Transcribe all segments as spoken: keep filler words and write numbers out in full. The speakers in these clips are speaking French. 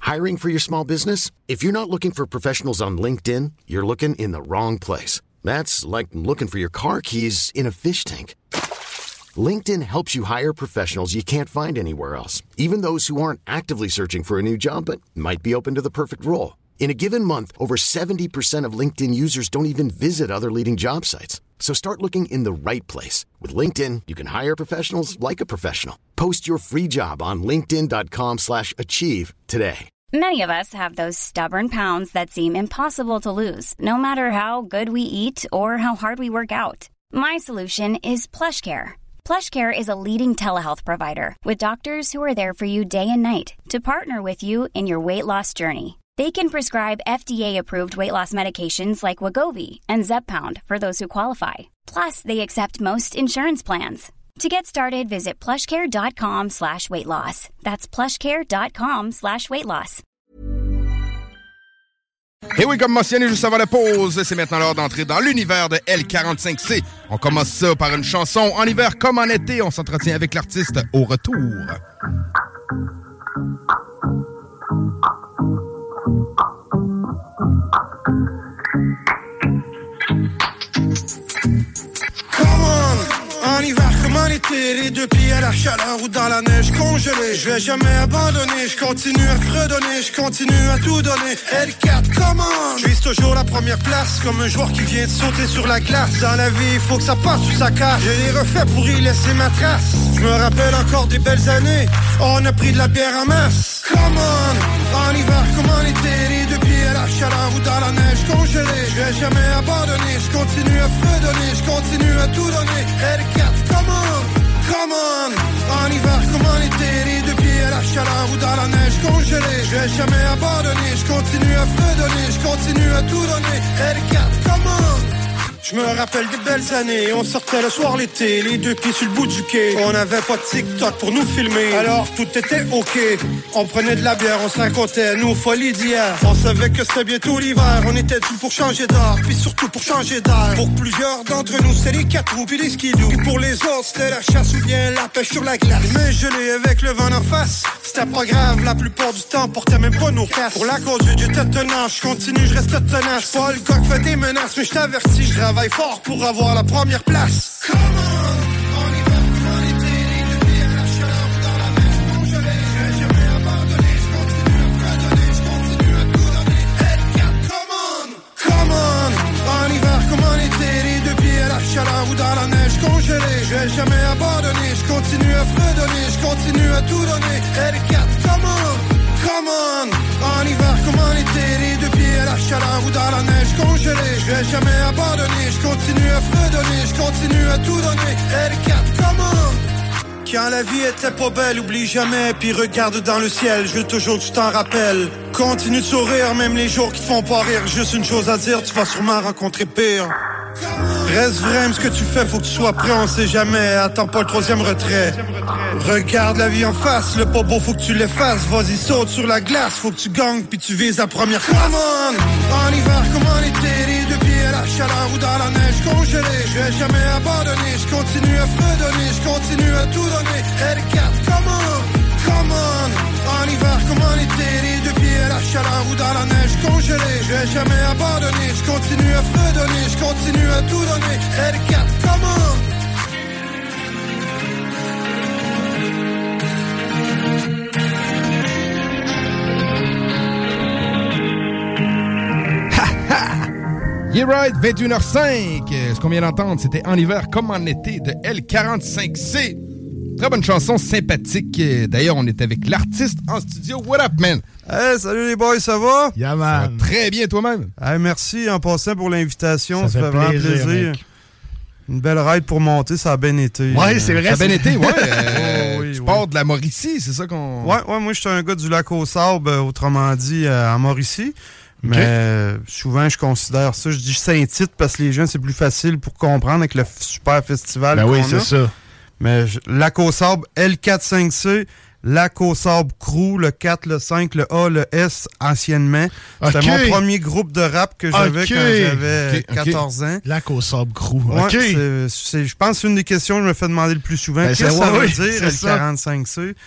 Hiring for your small business? If you're not looking for professionals on LinkedIn, you're looking in the wrong place. That's like looking for your car keys in a fish tank. LinkedIn helps you hire professionals you can't find anywhere else, even those who aren't actively searching for a new job but might be open to the perfect role. In a given month, over seventy percent of LinkedIn users don't even visit other leading job sites. So start looking in the right place. With LinkedIn, you can hire professionals like a professional. Post your free job on linkedin.com slash achieve today. Many of us have those stubborn pounds that seem impossible to lose, no matter how good we eat or how hard we work out. My solution is PlushCare. PlushCare is a leading telehealth provider with doctors who are there for you day and night to partner with you in your weight loss journey. They can prescribe F D A-approved weight loss medications like Wegovy and Zepbound for those who qualify. Plus, they accept most insurance plans. To get started, visit plushcare.com slash weight loss. That's plushcare.com slash weight loss. Et oui, comme mentionné juste avant la pause, c'est maintenant l'heure d'entrer dans l'univers de L quarante-cinq C. On commence ça par une chanson en hiver comme en été. On s'entretient avec l'artiste au retour. Come on, en hiver comme en été, les deux pieds à la chaleur ou dans la neige congelée. Je vais jamais abandonner, je continue à fredonner, je continue à tout donner. L quatre, come on, je vise toujours la première place, comme un joueur qui vient de sauter sur la glace. Dans la vie, il faut que ça passe sous sa casse. Je l'ai refait pour y laisser ma trace. Je me rappelle encore des belles années, on a pris de la bière en masse. Come on, en hiver comme en été, les deux pieds à la chaleur ou dans la neige congelée. Je vais jamais abandonner, je continue à fredonner, je continue à tout donner. L quatre, come on, come on, en hiver comme en été, les deux pieds à la chaleur ou dans la neige congelée. Je vais jamais abandonner, je continue à fredonner, je continue à tout donner. L quatre, come on. Je me rappelle des belles années, on sortait le soir l'été, les deux pieds sur le bout du quai. On n'avait pas de TikTok pour nous filmer, alors tout était ok. On prenait de la bière, on se racontait nos folies d'hier. On savait que c'était bientôt l'hiver, on était dû pour changer d'art, puis surtout pour changer d'air. Pour plusieurs d'entre nous, c'était les quatre roues puis les skidoo. Puis pour les autres, c'était la chasse ou bien la pêche sur la glace. Mais gelé avec le vent en face, c'était pas grave, la plupart du temps, on portait même pas nos casques. Pour la conduite, j'étais tenace, je continue, je reste tenace. J'suis pas le gars qui fait des menaces, mais je t'avertis, je travaille fort pour avoir la première place. Come on, en hiver comme en été, les deux pieds à la chaleur ou dans la neige congelée. Je vais jamais abandonner, je continue à fredonner, je continue à tout donner. L quatre, come on, come on, en hiver comme en été, les deux pieds à la chaleur ou dans la neige congelée. Je vais jamais abandonner, je continue à fredonner, je continue à tout donner. L quatre, come on, come on, en hiver comme en été, les deux pieds à la chaleur ou dans la neige congelée. Je vais jamais abandonner, je continue à fredonner, je continue à tout donner. L quatre, come on. Quand la vie était pas belle, oublie jamais, puis regarde dans le ciel, je veux toujours que tu t'en rappelles. Continue de sourire, même les jours qui te font pas rire. Juste une chose à dire, tu vas sûrement rencontrer pire. Reste vrai, même ce que tu fais, faut que tu sois prêt, on sait jamais. Attends pas le troisième retrait. Regarde la vie en face, le pas beau, faut que tu l'effaces. Vas-y, saute sur la glace, faut que tu gagnes, puis tu vises la première place. Come on, en hiver comme en été, les deux pieds à la chaleur ou dans la neige congelée. Je vais jamais abandonner, je continue à fredonner, je continue à tout donner. L quatre, come on, come on, en hiver comme en été, les deux pieds à la chaleur ou dans la neige congelée. Je vais jamais abandonner, je continue à fredonner, je continue à tout donner. L quatre, come on. Yeah right, vingt et une heures cinq. Ce qu'on vient d'entendre, c'était En hiver comme en été de L quarante-cinq C. Très bonne chanson, sympathique. D'ailleurs, on est avec l'artiste en studio. What up, man? Hey, salut les boys, ça va? Yeah, man. Ça va très bien, toi-même. Hey, merci en passant pour l'invitation. Ça, ça fait, fait vraiment plaisir. plaisir. Une belle ride pour monter, ça a bien été. Ouais, c'est vrai. Ça a bien été, ouais. euh, oh, oui, tu oui. pars de la Mauricie, c'est ça qu'on... Ouais, ouais, moi, je suis un gars du lac aux Sables, autrement dit, euh, en Mauricie. Mais okay. euh, souvent, je considère ça, je dis Saint-Tite parce que les gens, c'est plus facile pour comprendre avec le f- super festival Ben qu'on oui, a. c'est ça. Mais je, lac aux Sables, L quarante-cinq C, lac aux Sables Crew, le quatre, le cinq, le A, le S, anciennement. C'était okay. mon premier groupe de rap que j'avais okay. quand j'avais okay. quatorze okay. ans. Lac aux Sables Crew. Ouais, OK. c'est, c'est, je pense que c'est une des questions que je me fais demander le plus souvent. Ben, Qu'est-ce que c'est, ça ouais, veut oui, dire, c'est L ça. quarante-cinq C?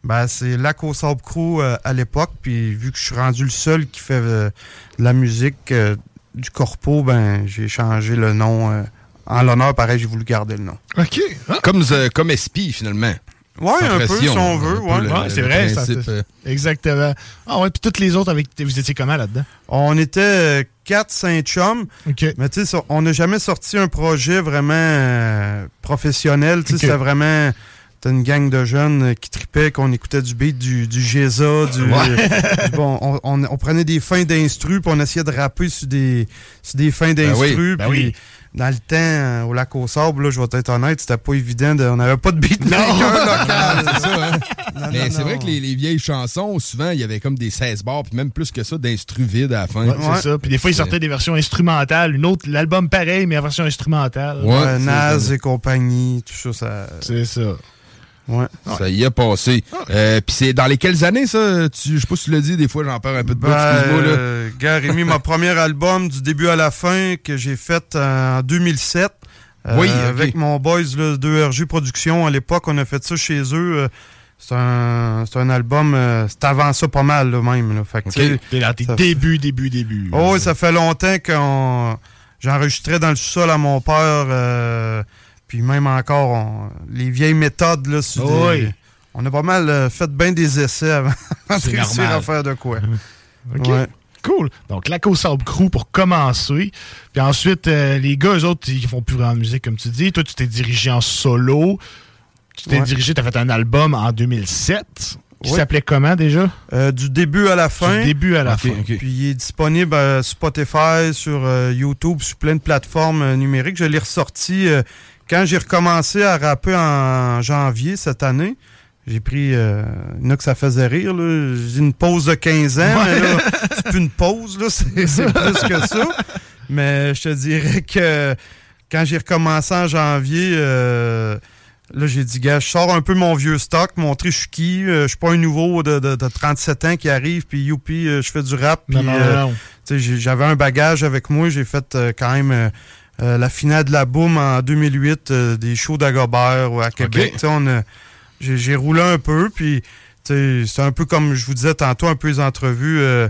Ben, c'est Lac aux Sables Crew euh, à l'époque, puis vu que je suis rendu le seul qui fait euh, de la musique euh, du corpo, ben j'ai changé le nom. Euh, en l'honneur, pareil, j'ai voulu garder le nom. OK. Hein? Comme, euh, comme S P, finalement. Oui, un peu, si on veut. Ouais. Le, ouais, le, c'est le vrai, principe, ça, euh... exactement. Ah ouais, puis toutes les autres, avec vous étiez comment là-dedans? On était quatre cinq chums. OK. Mais tu sais, on n'a jamais sorti un projet vraiment euh, professionnel. Tu sais, okay. C'était vraiment... C'était une gang de jeunes qui tripaient, qu'on écoutait du beat, du, du G Z A, du... Ouais. bon, on, on, on prenait des fins d'instru, puis on essayait de rapper sur des, sur des fins d'instru. Ben oui, ben puis oui. Dans le temps, euh, au Lac aux Sables, là, je vais être honnête, c'était pas évident. De, on n'avait pas de beatmaker local. C'est ça, hein? Non, Mais non, c'est non. vrai que les, les vieilles chansons, souvent, il y avait comme des seize bars, puis même plus que ça, d'instru vides à la fin. Ouais, Ouais. c'est ça. Puis des fois, ils sortaient des versions instrumentales. Une autre, l'album pareil, mais en version instrumentale. Ouais. Ouais, Naz et compagnie, tout ça, ça... C'est ça. Ouais. Ça y est passé. Euh, Puis c'est dans les quelles années, ça? Tu, je sais pas si tu l'as dit, des fois, j'en perds un peu de bout, Ben, excuse-moi, là. euh, gars, Rémi, mon premier album du début à la fin que j'ai fait en deux mille sept. Euh, Oui, okay. Avec mon boys, là, deux R G Productions. À l'époque, on a fait ça chez eux. Euh, c'est un, c'est un album... Euh, c'est avant ça pas mal, là, même. Là. Fait que, Okay. T'es dans tes ça débuts, débuts, débuts. Oh, oui, ça fait longtemps qu'on... J'enregistrais dans le sous-sol à mon père. Euh, puis même encore, on, les vieilles méthodes, là, sur Oh, des- oui. on a pas mal euh, fait bien des essais avant, avant de C'est réussir normal. à faire de quoi. OK. Ouais. Cool. Donc, Lac aux Sables Crew pour commencer. Puis ensuite, euh, les gars, eux autres, ils font plus vraiment de musique, comme tu dis. Toi, tu t'es dirigé en solo. Tu t'es Ouais. dirigé, tu as fait un album en deux mille sept qui Ouais. s'appelait comment déjà? Euh, du début à la fin. Du début à la Ok, fin. ok. Puis il est disponible à Spotify, sur euh, YouTube, sur plein de plateformes euh, numériques. Je l'ai ressorti euh, quand j'ai recommencé à rapper en janvier cette année. J'ai pris... Euh, il y en a que ça faisait rire, là. J'ai dit une pause de quinze ans, Ouais. mais là, c'est plus une pause, là. C'est, c'est plus que ça. Mais je te dirais que quand j'ai recommencé en janvier... Euh, Là, j'ai dit, gars, je sors un peu mon vieux stock, montrer je suis qui. Euh, je suis pas un nouveau de, de, de trente-sept ans qui arrive, puis youpi, euh, je fais du rap. Non, puis, non, euh, non. tu sais, j'ai- j'avais un bagage avec moi. J'ai fait euh, quand même euh, euh, la finale de la Boom en deux mille huit, euh, des shows d'Agobert ou à Québec. Tu sais, on a- J'ai j'ai roulé un peu, puis tu sais, c'est un peu comme je vous disais tantôt, un peu les entrevues. euh,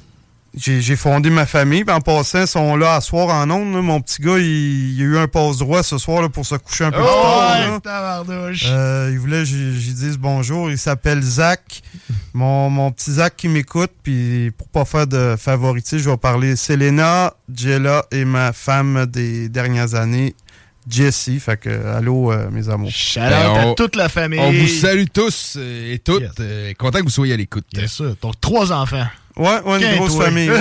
J'ai j'ai fondé ma famille. Puis en passant, ils sont là à soir en ondes. là. Mon petit gars, il, il a eu un passe-droit ce soir là, pour se coucher un peu plus tard. là. Oh, ouais, tabarnouche. Euh, il voulait que j'y j'y dise bonjour. Il s'appelle Zach. Mon, mon petit Zach qui m'écoute. Puis pour pas faire de favoritisme, je vais parler Selena, Jella et ma femme des dernières années, Jessie. Fait que, allô, euh, mes amours. Shout Ben, out on- à toute la famille. On vous salue tous euh, et toutes. Yes. Euh, content que vous soyez à l'écoute. C'est ça. Donc, trois enfants. Ouais, ouais, une Quin, grosse toi. famille. Ouais.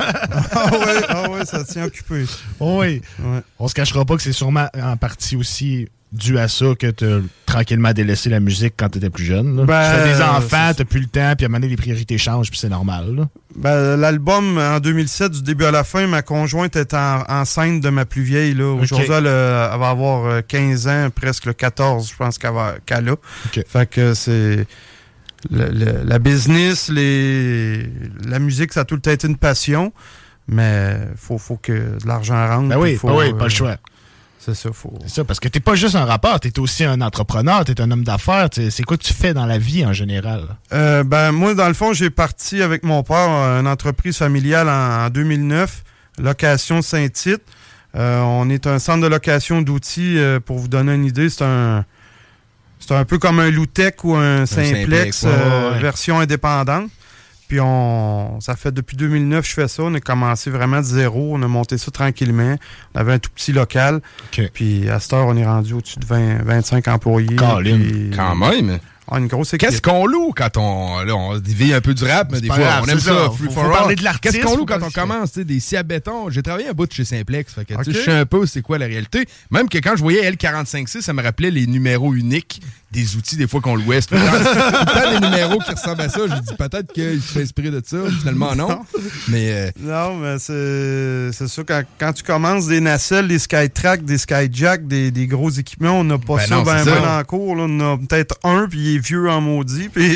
ah ouais, ah ouais, ça tient occupé. Oh oui. Ouais. On se cachera pas que c'est sûrement en partie aussi dû à ça que t'as tranquillement délaissé la musique quand t'étais plus jeune. Là. Ben, tu fais des enfants, c'est- t'as plus le temps, puis à un moment donné, les priorités changent, puis c'est normal. Là. Ben, l'album, en deux mille sept, du début à la fin, ma conjointe est en, enceinte de ma plus vieille. Là. Aujourd'hui, Ok. elle, euh, elle va avoir euh, quinze ans, presque le quatorze, je pense qu'elle, va, qu'elle a. Ok. Fait que c'est... le- le- la business, les, la musique, ça a tout le temps été une passion, mais faut, faut que de l'argent rentre. Ben oui, faut, ben oui, euh, pas le choix. C'est ça, faut... C'est ça, parce que t'es pas juste un rappeur, t'es aussi un entrepreneur, t'es un homme d'affaires. t'sais, C'est quoi que tu fais dans la vie en général? Euh, ben, moi, dans le fond, j'ai parti avec mon père une entreprise familiale en, en deux mille neuf, Location Saint-Tite. Euh, on est un centre de location d'outils, euh, pour vous donner une idée, c'est un c'est un peu comme un Loutec ou un Simplex, Simplex, ouais, euh, ouais. version indépendante. Puis on ça fait depuis deux mille neuf je fais ça. On a commencé vraiment de zéro. On a monté ça tranquillement. On avait un tout petit local. OK. Puis à cette heure, on est rendu au-dessus de vingt, vingt-cinq employés. Colin. Puis- Quand même. Ah, une grosse équipe. Qu'est-ce qu'on loue quand on. Là, on vit un peu du rap, mais des pas fois, grave, on aime c'est ça. ça. Free Faut- for faut all. parler de l'artiste, Qu'est-ce qu'on faut loue quand pas on le- commence? tu sais, Des scies à béton. J'ai travaillé un bout de chez Simplex. Fait que, tu sais, Ok. je sais un peu c'est quoi la réalité. Même que quand je voyais L quarante-cinq C, ça me rappelait les numéros uniques des outils, des fois qu'on louait. C'était tout le temps- tout le temps des numéros qui ressemblent à ça. J'ai dit peut-être qu'il s'est inspiré de ça. Finalement, non. Mais. euh, Non, mais c'est c'est ça. Quand, quand tu commences des nacelles, des Skytrack, des Skyjack, des, des gros équipements, on n'a pas Ben ça non, ben, c'est ben ça. en cours. Là. On a peut-être un, puis il est vieux en maudit. Puis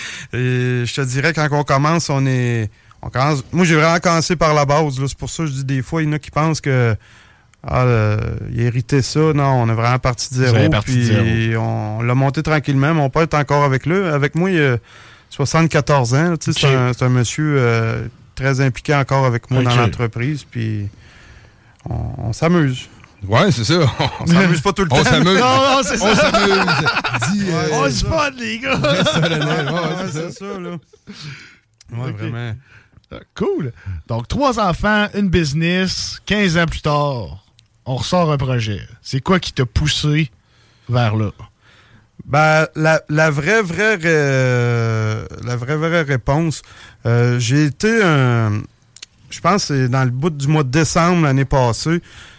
et je te dirais, quand on commence, on est... On commence, moi, j'ai vraiment commencé par la base. là. C'est pour ça que je dis des fois, il y en a qui pensent que Ah, euh, il a hérité ça. Non, on est vraiment parti de zéro. Puis de on, on l'a monté tranquillement. Mon père est encore avec lui. Avec moi, il a soixante-quatorze ans. Okay. C'est, un, c'est un monsieur euh, très impliqué encore avec moi okay. dans l'entreprise. Puis on, on s'amuse. Ouais, c'est ça. On s'amuse pas tout le temps. On s'amuse. Non, non, c'est ça. On s'amuse. Dis, euh, on se fun, les gars. ouais, ouais, c'est ça, ça là. Ouais, okay. Vraiment. Cool. Donc, trois enfants, une business, quinze ans plus tard, on ressort un projet. C'est quoi qui t'a poussé vers là? Ben, la, la vraie, vraie, euh, la vraie, vraie réponse, euh, j'ai été un... Je pense que c'est dans le bout du mois de décembre l'année passée.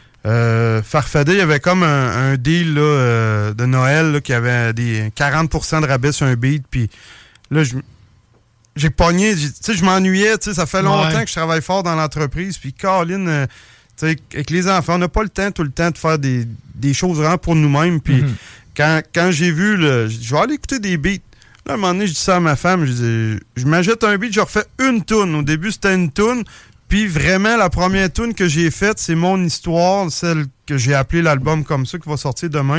Euh, Farfadet, il y avait comme un, un deal là, euh, de Noël là, qui avait des quarante pour cent de rabais sur un beat. Puis là, je, j'ai pogné, tu sais, je m'ennuyais. Tu sais, ça fait longtemps ouais. que je travaille fort dans l'entreprise. Puis Caroline, euh, tu sais, avec les enfants, on n'a pas le temps tout le temps de faire des, des choses vraiment pour nous-mêmes. Puis mm-hmm. quand, quand j'ai vu, là, je vais aller écouter des beats. Là, à un moment donné, je dis ça à ma femme, je dis, je m'achète un beat, je refais une toune. Au début, c'était une toune. Puis vraiment, la première tune que j'ai faite, c'est mon histoire, celle que j'ai appelée l'album comme ça, qui va sortir demain.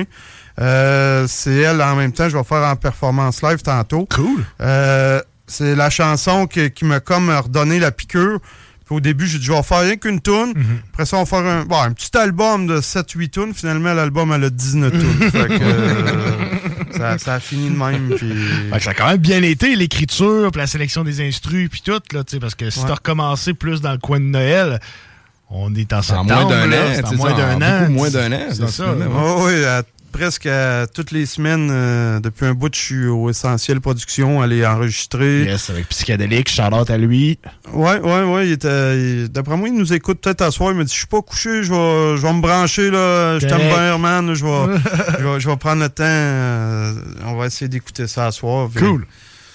Euh, c'est elle en même temps, je vais faire en performance live tantôt. Cool. Euh, c'est la chanson qui, qui m'a comme redonné la piqûre. Puis au début, j'ai dit, je vais faire rien qu'une tune. Mm-hmm. Après ça, on va faire un, bon, un petit album de sept huit tunes. Finalement, l'album, elle a dix-neuf tunes. Fait que, euh, ça, ça a fini de même. Puis... Fait que ça a quand même bien été, l'écriture, puis la sélection des instrus, puis tout, là, parce que si ouais. t'as recommencé plus dans le coin de Noël, on est en septembre. En moins d'un là, an. C'est en moins d'un an. Beaucoup moins d'un an. C'est ça. Oh, oui, à, presque à, toutes les semaines, euh, depuis un bout, je suis au Essentiel Production, aller enregistrer. Yes, avec Psychédélique, Charlotte à lui. Ouais, ouais, ouais. Il était, il, d'après moi, il nous écoute peut-être à soir. Il me dit, je suis pas couché, je vais, je vais me brancher, là. Je t'aime bien, Herman. Je vais, je vais, je vais prendre le temps. Euh, on va essayer d'écouter ça à soir. Puis... Cool.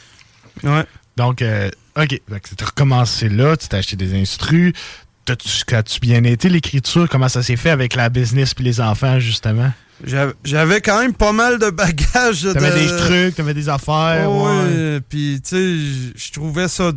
Ouais. Donc, euh, OK. Tu as recommencé là, tu t'as acheté des instrus. T'as-tu, as-tu bien été l'écriture? Comment ça s'est fait avec la business puis les enfants, justement? J'avais, j'avais quand même pas mal de bagages. T'avais de... des trucs, t'avais des affaires. Oh, ouais. Oui, puis tu sais, je trouvais ça...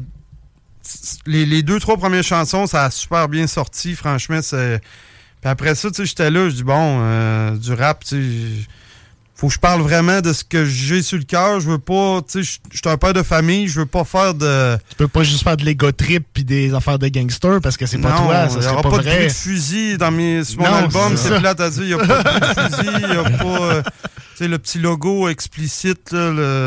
Les, les deux, trois premières chansons, ça a super bien sorti, franchement. C'est... Puis après ça, tu sais, j'étais là, je dis, bon, euh, du rap, tu sais... Faut que je parle vraiment de ce que j'ai sur le cœur. Je veux pas, tu sais, je suis un père de famille, je veux pas faire de... Tu peux pas juste faire de l'ego trip pis des affaires de gangster parce que c'est pas non, toi, ça serait pas, pas vrai. de bruit de fusil dans mes, sur mon non, album, c'est, c'est plate à dire, il y a pas de bruit de fusil, il y a pas, euh, tu sais, le petit logo explicite, là,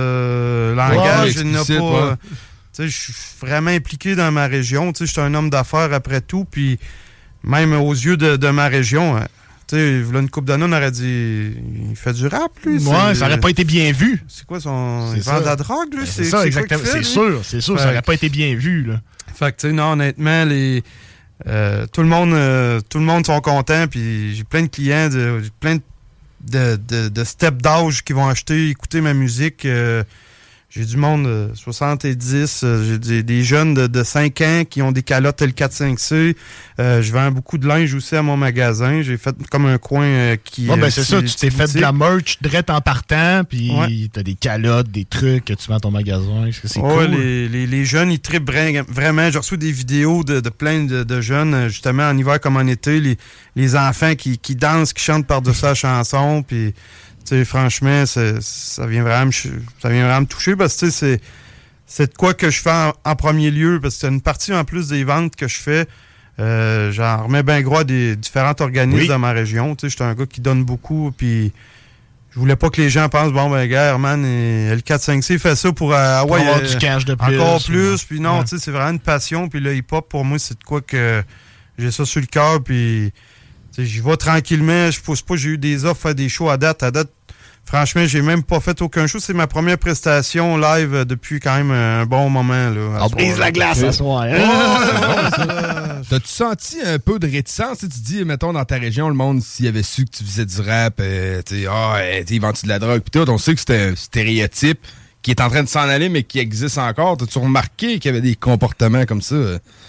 le langage, ouais, il n'y en a pas... Ouais. Euh, tu sais, je suis vraiment impliqué dans ma région, tu sais, je suis un homme d'affaires après tout, puis même aux yeux de, de ma région... Hein, tu sais, là, une couple d'années, on aurait dit... Il fait du rap, lui. Ouais, c'est... ça aurait pas été bien vu. C'est quoi son... C'est il vend de la drogue, lui? Ben, c'est, c'est ça, c'est exactement. Fait, c'est lui? sûr, c'est sûr. Fait... Ça aurait pas été bien vu, là. Fait que, tu sais, non, honnêtement, les... Euh, tout le monde euh, tout le monde sont contents, puis j'ai plein de clients, de, j'ai plein de, de, de step d'âge qui vont acheter, écouter ma musique. Euh, j'ai du monde de soixante-dix, euh, j'ai des, des jeunes de, de cinq ans qui ont des calottes L quatre cinq C. Euh, je vends beaucoup de linge aussi à mon magasin. J'ai fait comme un coin euh, qui... Ouais, ben c'est ça, tu t'es fait de la merch direct en partant, puis ouais. t'as des calottes, des trucs que tu vends à ton magasin. Est-ce que c'est ouais, cool? Les, les, les jeunes, ils trippent vraiment. J'ai reçu des vidéos de, de plein de, de jeunes, justement, en hiver comme en été, les, les enfants qui, qui dansent, qui chantent par-dessus la chanson, puis... T'sais, franchement, c'est, ça vient vraiment me, ça vient vraiment me toucher parce que c'est, c'est de quoi que je fais en, en premier lieu, parce que c'est une partie en plus des ventes que je fais. Euh, j'en remets bien gros à des différents organismes oui. dans ma région. Je suis un gars qui donne beaucoup, puis je voulais pas que les gens pensent, bon, ben, gars, Herman, et L quatre cinq C fait ça pour, euh, pour ouais, avoir euh, du cash de plus. Encore plus, puis non, ouais. tu sais, c'est vraiment une passion, puis le hip-hop, pour moi, c'est de quoi que j'ai ça sur le cœur, puis j'y vais tranquillement, je pousse pas, j'ai eu des offres, faire des shows à date. À date, franchement, j'ai même pas fait aucun show. C'est ma première prestation live depuis quand même un bon moment. Là, on brise la glace à soir. Hein? Oh, t'as-tu senti un peu de réticence? Tu te dis, mettons, dans ta région, le monde, s'il avait su que tu faisais du rap, euh, tu sais, ah, oh, ils vendent de la drogue, pis tout, on sait que c'est un stéréotype qui est en train de s'en aller, mais qui existe encore. T'as-tu remarqué qu'il y avait des comportements comme ça?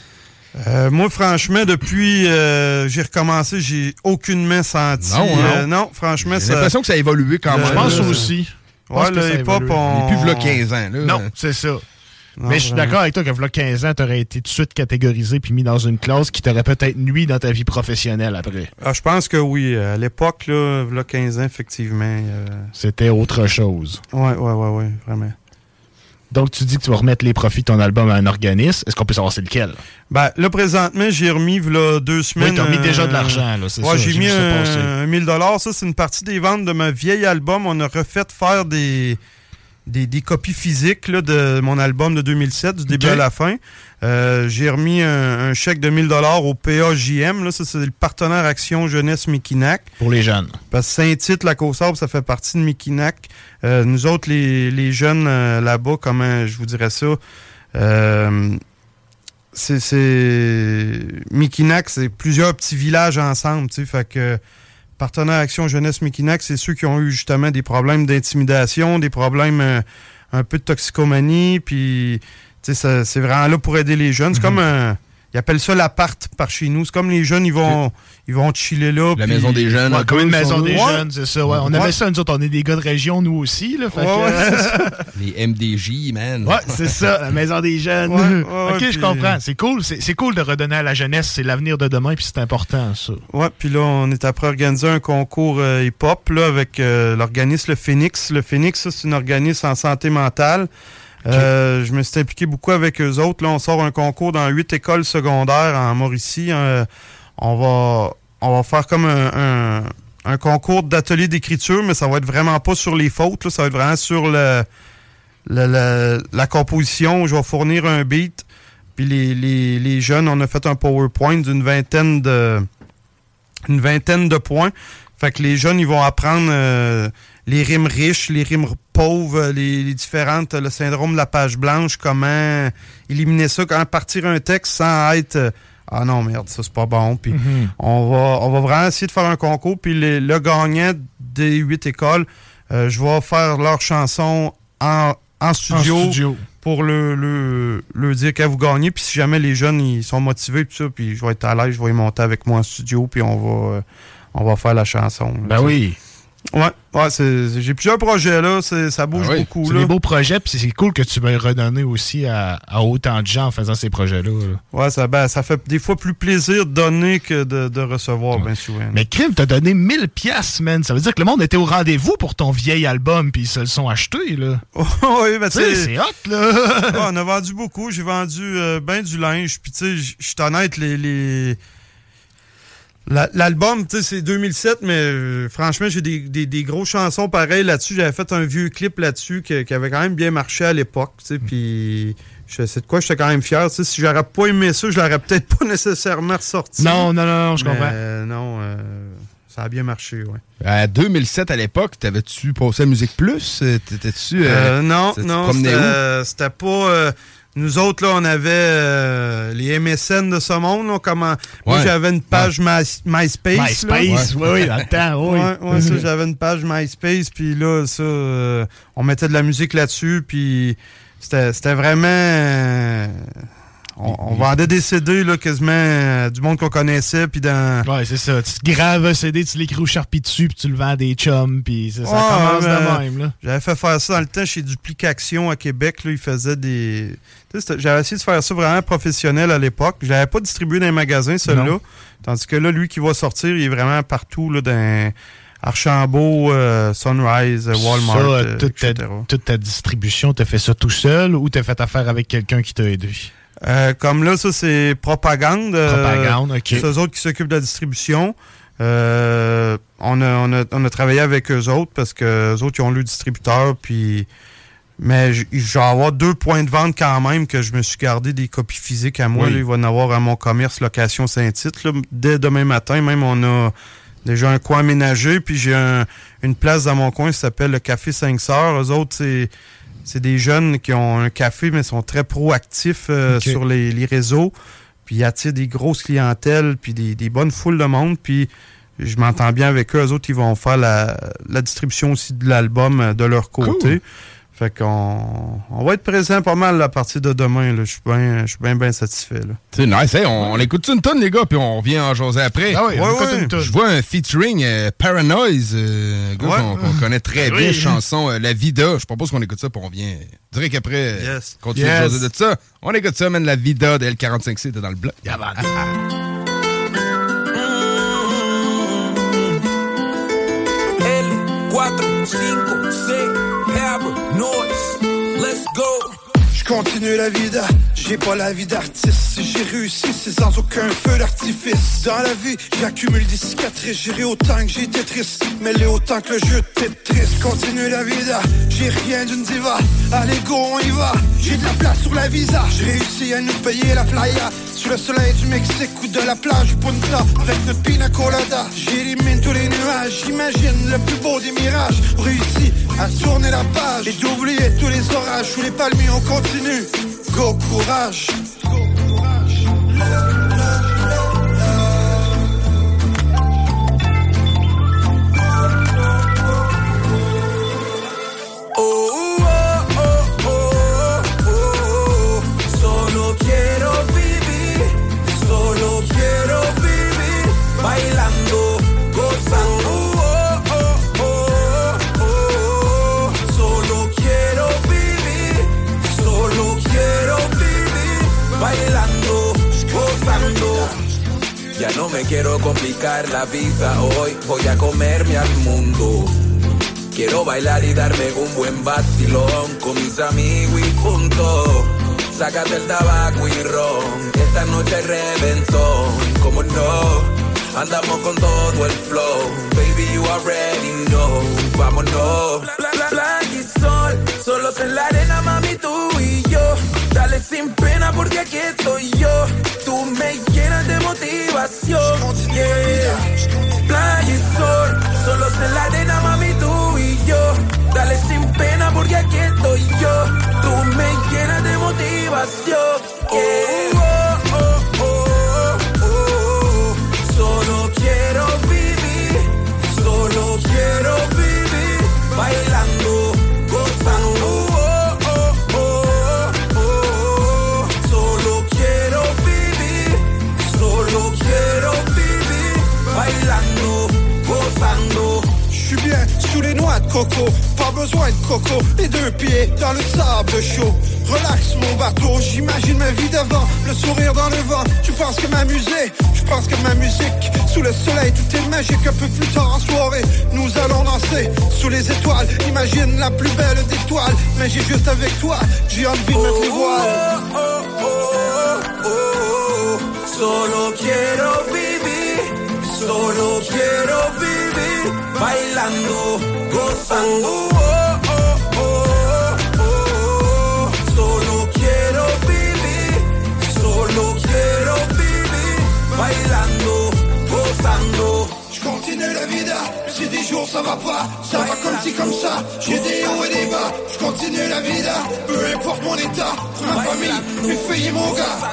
Euh, moi, franchement, depuis euh, j'ai recommencé, j'ai aucunement senti. Non, hein? euh, non franchement, j'ai l'impression que ça a évolué quand le, même. Je pense là, aussi. Ouais, le hip-hop, on... on n'est plus là quinze ans. Là. Non, c'est ça. Non, mais je suis d'accord avec toi que v'là quinze ans, t'aurais été tout de suite catégorisé puis mis dans une classe qui t'aurait peut-être nuit dans ta vie professionnelle après. Ah, je pense que oui. À l'époque, là, v'là quinze ans, effectivement. Euh... C'était autre chose. Oui, oui, oui, oui, vraiment. Donc, tu dis que tu vas remettre les profits de ton album à un organisme. Est-ce qu'on peut savoir c'est lequel? Ben, là, présentement, j'ai remis, là, deux semaines... Oui, t'as remis euh... déjà de l'argent, là, c'est ouais, ça. j'ai, j'ai mis un, un mille dollars. Ça, c'est une partie des ventes de mon vieil album. On a refait faire des... Des, des copies physiques là, de mon album de deux mille sept, du début okay. à la fin. Euh, j'ai remis un, un chèque de mille dollars au P A J M. Là, ça, c'est le partenaire Action Jeunesse Mekinac. Pour les jeunes. Parce que Saint-Tite, la Côte-Sable, ça fait partie de Mekinac. Euh, nous autres, les, les jeunes euh, là-bas, comment je vous dirais ça, euh, c'est, c'est... Mekinac, c'est plusieurs petits villages ensemble, tu sais, fait que Partenaire Action Jeunesse Mekinac, c'est ceux qui ont eu justement des problèmes d'intimidation, des problèmes euh, un peu de toxicomanie, puis tu sais, c'est vraiment là pour aider les jeunes. C'est mm-hmm. comme un... Ils appellent ça l'appart par chez nous. C'est comme les jeunes, ils vont, ils vont chiller là. La pis... maison des jeunes. Ouais, comme une maison des ouais. jeunes, c'est ça. Ouais. On ouais. avait ça, nous autres, on est des gars de région, nous aussi. Là, fait ouais, que... ouais, c'est ça. Les M D J, man. Ouais, c'est ça, la maison des jeunes. Ouais, ouais, ok, pis... je comprends. C'est cool. C'est, c'est cool de redonner à la jeunesse. C'est l'avenir de demain, puis c'est important, ça. Ouais, puis là, on est après organiser un concours euh, hip-hop là, avec euh, l'organisme Le Phoenix. Le Phoenix, ça, c'est un organisme en santé mentale. Okay. Euh, je me suis impliqué beaucoup avec eux autres. Là, on sort un concours dans huit écoles secondaires en Mauricie. Euh, on va on va faire comme un, un, un concours d'atelier d'écriture, mais ça va être vraiment pas sur les fautes. Là, ça va être vraiment sur le, le, le la composition. Je vais fournir un beat. Puis les, les, les jeunes, on a fait un PowerPoint d'une vingtaine de une vingtaine de points. Fait que les jeunes, ils vont apprendre euh, les rimes riches, les rimes pauvres, les, les différentes, le syndrome de la page blanche, comment éliminer ça, comment partir un texte sans être euh, ah non, merde, ça c'est pas bon. Puis mm-hmm. on va on va vraiment essayer de faire un concours. Puis les, le gagnant des huit écoles, euh, je vais faire leur chanson en, en studio. En studio. Pour le, le, le dire qu'à vous gagnez. Puis si jamais les jeunes ils sont motivés, puis ça, puis je vais être à l'aise, je vais y monter avec moi en studio, puis on va euh, on va faire la chanson. Ben là, oui. Ouais, ouais c'est, j'ai plusieurs projets là, c'est, ça bouge ah oui. beaucoup. C'est là. des beaux projets, puis c'est cool que tu veuilles redonner aussi à, à autant de gens en faisant ces projets-là. Là. Ouais, ça, ben, ça fait des fois plus plaisir de donner que de, de recevoir, ouais. bien souvent. Mais Crime, t'as donné mille piastres, man. Ça veut dire que le monde était au rendez-vous pour ton vieil album, puis ils se le sont achetés, là. oui, ben tu sais. C'est hot, là. ouais, on a vendu beaucoup, j'ai vendu euh, ben du linge, puis tu sais, je suis honnête, les... les... La, l'album, tu sais, c'est deux mille sept, mais euh, franchement, j'ai des, des, des grosses chansons pareilles là-dessus. J'avais fait un vieux clip là-dessus qui, qui avait quand même bien marché à l'époque, tu sais, puis c'est de quoi j'étais quand même fier. Tu sais, si j'aurais pas aimé ça, je l'aurais peut-être pas nécessairement ressorti. Non, non, non, non je mais, comprends. Euh, non, euh, ça a bien marché, ouais. À deux mille sept, à l'époque, t'avais-tu passé à Musique Plus? T'étais-tu... Euh, euh, non, non, c'était, euh, c'était pas... Euh, Nous autres, là, on avait euh, les M S N de ce monde. Là, comment... ouais. Moi, j'avais une page ouais. My, MySpace. MySpace, oui, oui, dans le temps, oui. Ouais, ouais, ça, j'avais une page MySpace, puis là, ça, euh, on mettait de la musique là-dessus, puis c'était, c'était vraiment... Euh, on, on vendait des C D, là, quasiment euh, du monde qu'on connaissait, puis dans... Ouais, c'est ça. Tu te graves un C D, tu l'écris au Sharpie dessus, puis tu le vends à des chums, puis ça, ça ouais, commence de même, là. J'avais fait faire ça dans le temps chez Duplication à Québec, là, ils faisaient des... J'avais essayé de faire ça vraiment professionnel à l'époque. Je l'avais pas distribué dans les magasins, celui-là. Tandis que là, lui qui va sortir, il est vraiment partout, là, dans Archambault, euh, Sunrise, Walmart, ça, euh, toute, ta, toute ta distribution, t'as fait ça tout seul ou t'as fait affaire avec quelqu'un qui t'a aidé? Euh, comme là, ça, c'est Propagande. Propagande, OK. C'est eux autres qui s'occupent de la distribution. Euh, on, a, on, a, on a travaillé avec eux autres parce que eux autres, ils ont le distributeur, puis... Mais je vais avoir deux points de vente quand même que je me suis gardé des copies physiques à moi. Oui. Là, il va y en avoir à mon commerce Location Saint-Tite. Là. Dès demain matin, même, on a déjà un coin aménagé. Puis j'ai un, une place dans mon coin qui s'appelle le Café cinq Sœurs. Eux autres, c'est, c'est des jeunes qui ont un café, mais sont très proactifs euh, okay. sur les, les réseaux. Puis ils attirent des grosses clientèles, puis des, des bonnes foules de monde. Puis je m'entends bien avec eux. Eux autres, ils vont faire la, la distribution aussi de l'album de leur côté. Cool. Fait qu'on on va être présent pas mal à partir de demain. Je suis bien bien, bien satisfait. C'est nice. Hey, on, on écoute une tonne, les gars, puis on revient en jaser après. Ah oui, on ouais, écoute ouais. une tonne. Je vois un featuring euh, Paranoise, euh, gars Ouais. qu'on, qu'on connaît très bien, Oui. chanson euh, La Vida. Je propose qu'on écoute ça, puis on revient direct après. Yes. Continue Yes. à jaser de ça. On écoute ça, man. La Vida de L quarante-cinq C, t'es dans le bloc. Yaman. L cuatro cinco C, have noise, let's go. Continue la vida, j'ai pas la vie d'artiste. J'ai réussi, c'est sans aucun feu d'artifice. Dans la vie, j'accumule des cicatrices. J'irai autant que j'ai été triste, mais les autant que le jeu de Tetris. Continue la vida, j'ai rien d'une diva. Allez go, on y va, j'ai de la place sur la visa. J'ai réussi à nous payer la playa sous le soleil du Mexique ou de la plage du Punta avec notre pina colada. J'élimine tous les nuages, j'imagine le plus beau des mirages. Réussi à tourner la page et d'oublier tous les orages. Sous les palmiers on continue, go courage. Oh, oh, oh, oh, oh, oh. Solo quiero vivir, solo quiero vivir, bailando, gozando. Oh, oh, oh, oh, oh. Solo quiero vivir, solo quiero vivir, bailando, gozando. Ya no me quiero complicar la vida, hoy voy a comerme al mundo. Quiero bailar y darme un buen vacilón con mis amigos y punto. Sácate el tabaco y ron, que esta noche hay reventón. Como no, andamos con todo el flow. Baby, you already know, vámonos. Bla, bla, bla, y sol, solos en la arena, mami, tú y yo. Dale sin pena porque aquí estoy yo. Tú me llenas de motivación, yeah. Playa y sol, solos en la arena, mami, tú y yo. Dale sin pena porque aquí estoy yo. Tú me llenas de motivación, yeah. Oh, oh, oh, oh, oh. Solo quiero vivir, solo quiero vivir, bailando, gozando. Oh, oh, oh, oh, oh. Solo quiero vivir, solo quiero vivir, bailando, gozando. Je suis bien sous les noix de coco, pas besoin de coco, les deux pieds dans le sable chaud. Relax mon bateau, j'imagine ma vie d'avant, le sourire dans le vent. Tu penses que m'amuser, je pense que ma musique, sous le soleil tout est magique. Un peu plus tard en soirée, nous allons danser sous les étoiles. Imagine la plus belle des toiles, mais j'ai juste avec toi, j'ai envie de mettre les voiles. Oh, oh, oh, oh, oh. Solo quiero vivir, solo quiero vivir, bailando, gozando. Oh, oh, oh, oh, oh. Solo quiero vivir, solo quiero vivir, bailando, gozando. Je continue la vida, si des jours ça va pas, ça va comme ci comme ça, j'ai des hauts et des bas. Je continue la vida, peu importe mon état, pour ma famille, mes filles et mon gars.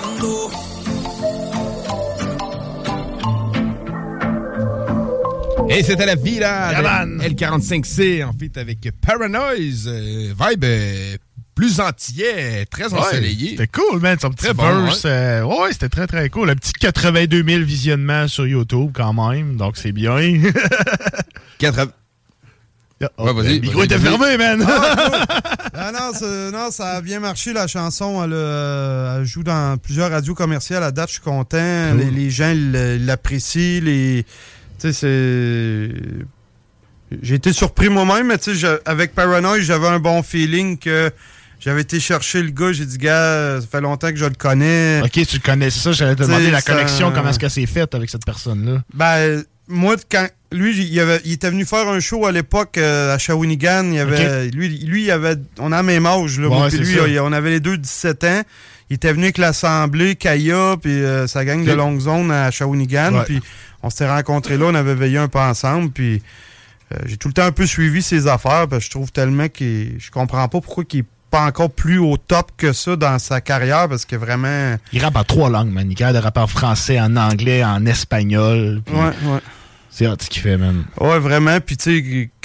Et c'était La Vida Yaman. de L quarante-cinq C, en fait, avec Paranoise. Euh, vibe euh, plus antillais, très ensoleillé. C'était cool, man. Son petit Très bon, verse. euh, ouais, c'était très, très cool. Un petit quatre-vingt-deux mille visionnements sur YouTube, quand même. Donc, c'est bien. quatre... Oh, Ouais, vas-y, le micro vas-y, était vas-y. fermé, man. Ah non, c'est- non, ça a bien marché, la chanson. Elle, euh, elle joue dans plusieurs radios commerciales. À date, je suis content. Cool. Les, les gens l- l'apprécient. Les... Tu sais, c'est... J'ai été surpris moi-même, mais tu sais, je- avec Paranoid, j'avais un bon feeling que j'avais été chercher le gars. J'ai dit, gars, ça fait longtemps que je le connais. OK, tu le connais, c'est ça. J'allais te T'sais, demander la ça- connexion, comment est-ce que c'est fait avec cette personne-là. Ben, moi, quand lui, il, avait, il était venu faire un show à l'époque euh, à Shawinigan. Il avait, lui, lui, il avait, on a le même âge. Là, Ouais, moi, puis c'est lui, ça. il- on avait les deux dix-sept ans. Il était venu avec l'Assemblée, Kaya, puis euh, sa gang Ok. de Longue Zone à Shawinigan. Ouais. Puis on s'était rencontrés là, on avait veillé un peu ensemble. Puis euh, j'ai tout le temps un peu suivi ses affaires. Parce que je trouve tellement qu'il, je comprends pas pourquoi il est pas encore plus au top que ça dans sa carrière. Parce que vraiment... Il rappe en trois langues, man. Il est capable de rapper en français, en anglais, en espagnol. puis Ouais, ouais. C'est hot ce qu'il fait, man. Ouais, vraiment. Puis, tu sais, quand,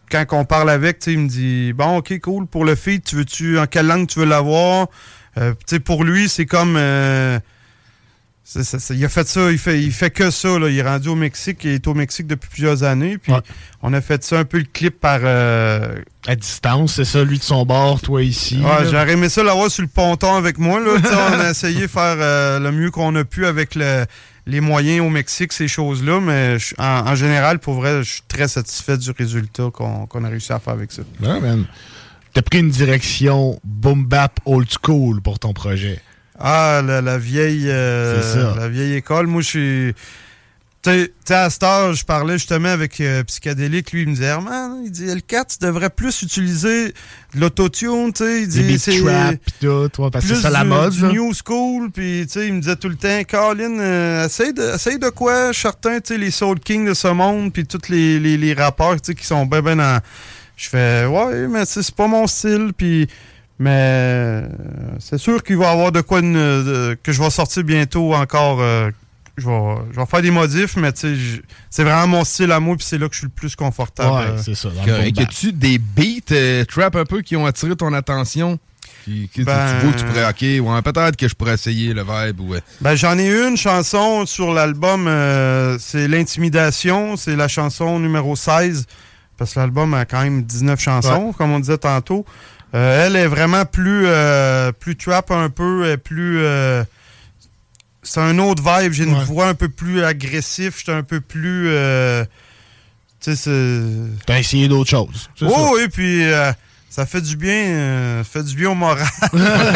quand on parle avec, il me dit, bon, OK, cool, pour le feat, tu veux-tu, en quelle langue tu veux l'avoir? Euh, tu sais, pour lui, c'est comme... Euh, c'est, c'est, c'est, il a fait ça, il fait, il fait que ça, là. Il est rendu au Mexique, il est au Mexique depuis plusieurs années, puis ouais. on a fait ça un peu le clip par... Euh, à distance, c'est ça, lui de son bord, toi ici. Ouais, j'aurais aimé ça l'avoir sur le ponton avec moi, là. On a essayé de faire euh, le mieux qu'on a pu avec le... les moyens au Mexique, ces choses-là, mais je, en, en général, pour vrai, je suis très satisfait du résultat qu'on, qu'on a réussi à faire avec ça. Ouais, man. T'as pris une direction boom bap old school pour ton projet. Ah, la, la vieille euh, C'est ça. la vieille école. Moi, je suis... Tu sais, à cette heure, je parlais justement avec euh, Psychédélique. Lui, il me disait, Herman, il dit, L quatre, tu devrais plus utiliser de l'autotune, tu sais. Il dit, c'est trap, pis tout, toi, parce que c'est ça la mode. Du là. new school, puis tu sais, il me disait tout le temps, Colin, euh, essaye, de, essaye de quoi? Je suis certain, tu sais, les Soul Kings de ce monde, puis tous les, les, les rappeurs, tu sais, qui sont ben, ben dans... Je fais, ouais, mais c'est pas mon style, puis... Mais euh, c'est sûr qu'il va y avoir de quoi de, de, que je vais sortir bientôt encore. Euh, je, vais, je vais faire des modifs, mais tu sais, c'est vraiment mon style à moi, puis c'est là que je suis le plus confortable. Ouais, euh. c'est ça. Y a-tu des beats euh, trap un peu qui ont attiré ton attention? Qui, qui, Ben, tu vois que tu pourrais, ok, ouais, peut-être que je pourrais essayer le vibe. Ouais. Ben, j'en ai une chanson sur l'album, euh, c'est L'Intimidation, c'est la chanson numéro seize, parce que l'album a quand même dix-neuf chansons, ouais. Comme on disait tantôt. Euh, elle est vraiment plus euh, plus trap un peu, plus... Euh, c'est un autre vibe, j'ai une ouais. voix un peu plus agressif, j'étais un peu plus... Euh, tu sais, c'est... T'as essayé d'autres choses. Oh oui, puis euh, ça fait du bien, euh, fait du bien au moral. Ah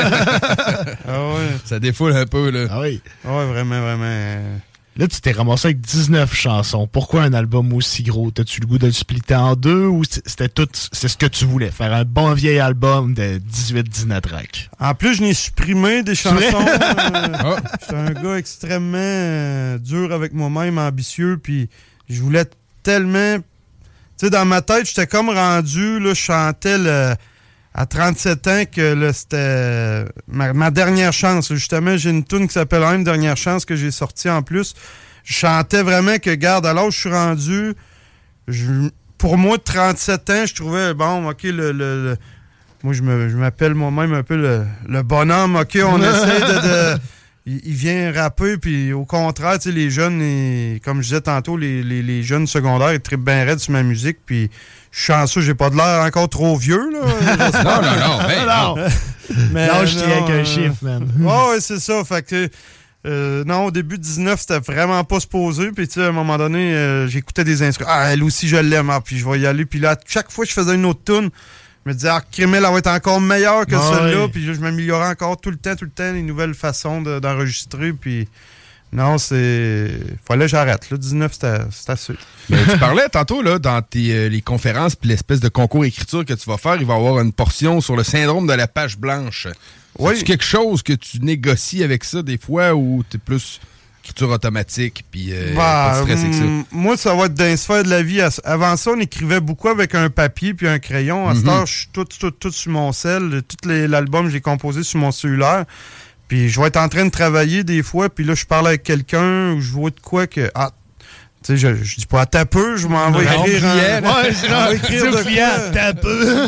ouais. Ça défoule un peu, là. Ah oui. Ouais, vraiment, vraiment... Là, tu t'es ramassé avec dix-neuf chansons. Pourquoi un album aussi gros? T'as-tu le goût de le splitter en deux ou c'était tout, c'est ce que tu voulais? Faire un bon vieil album de dix-huit dix-neuf tracks. En plus, je n'ai supprimé des chansons. euh, oh. J'étais un gars extrêmement euh, dur avec moi-même, ambitieux, puis je voulais tellement... Tu sais, dans ma tête, j'étais comme rendu, là, je chantais le... À trente-sept ans, que là, c'était ma, ma dernière chance. Justement, j'ai une tune qui s'appelle Même Dernière Chance que j'ai sortie en plus. Je chantais vraiment que, garde, alors je suis rendu, je, pour moi, de trente-sept ans, je trouvais, bon, OK, le, le, le moi, je, me, je m'appelle moi-même un peu le, le bonhomme. OK, on essaie de... de il, il vient rapper, puis au contraire, tu sais, les jeunes, ils, comme je disais tantôt, les, les, les jeunes secondaires, ils trippent bien raide sur ma musique, puis je suis chanceux, j'ai pas de l'air encore trop vieux, là. non, non, non, ben, non. Mais non, je tiens avec un chiffre, man. Oh, ouais, c'est ça, fait que... Euh, non, au début de dix-neuf, c'était vraiment pas supposé. Puis, tu sais, à un moment donné, euh, j'écoutais des instruments. Ah, elle aussi, je l'aime. Ah, puis, je vais y aller. Puis là, chaque fois que je faisais une autre tune, je me disais, ah, Crémel, elle va être encore meilleure que ah, celle-là. Oui. Puis, je m'améliorais encore tout le temps, tout le temps, les nouvelles façons de, d'enregistrer. Puis, non, c'est. Fallait que j'arrête. Là, dix-neuf, c'était, c'était assez. Mais tu parlais tantôt, là, dans tes, euh, les conférences, puis l'espèce de concours écriture que tu vas faire, il va y avoir une portion sur le syndrome de la page blanche. Oui. C'est quelque chose que tu négocies avec ça des fois ou t'es plus écriture automatique puis euh, bah, pas de stress avec ça? M- moi, ça va être dans les sphères de la vie. Avant ça, on écrivait beaucoup avec un papier puis un crayon. À mm-hmm. cette heure, je suis tout, tout, tout sur mon cell. Tout les, l'album, j'ai composé sur mon cellulaire. Puis je vais être en train de travailler des fois, puis là, je parle avec quelqu'un ou je vois de quoi que... Ah, tu sais, je, je dis pas à ta peu, je m'en vais écrire... Un... Ouais, c'est ça, écrire de quoi. Ta peu.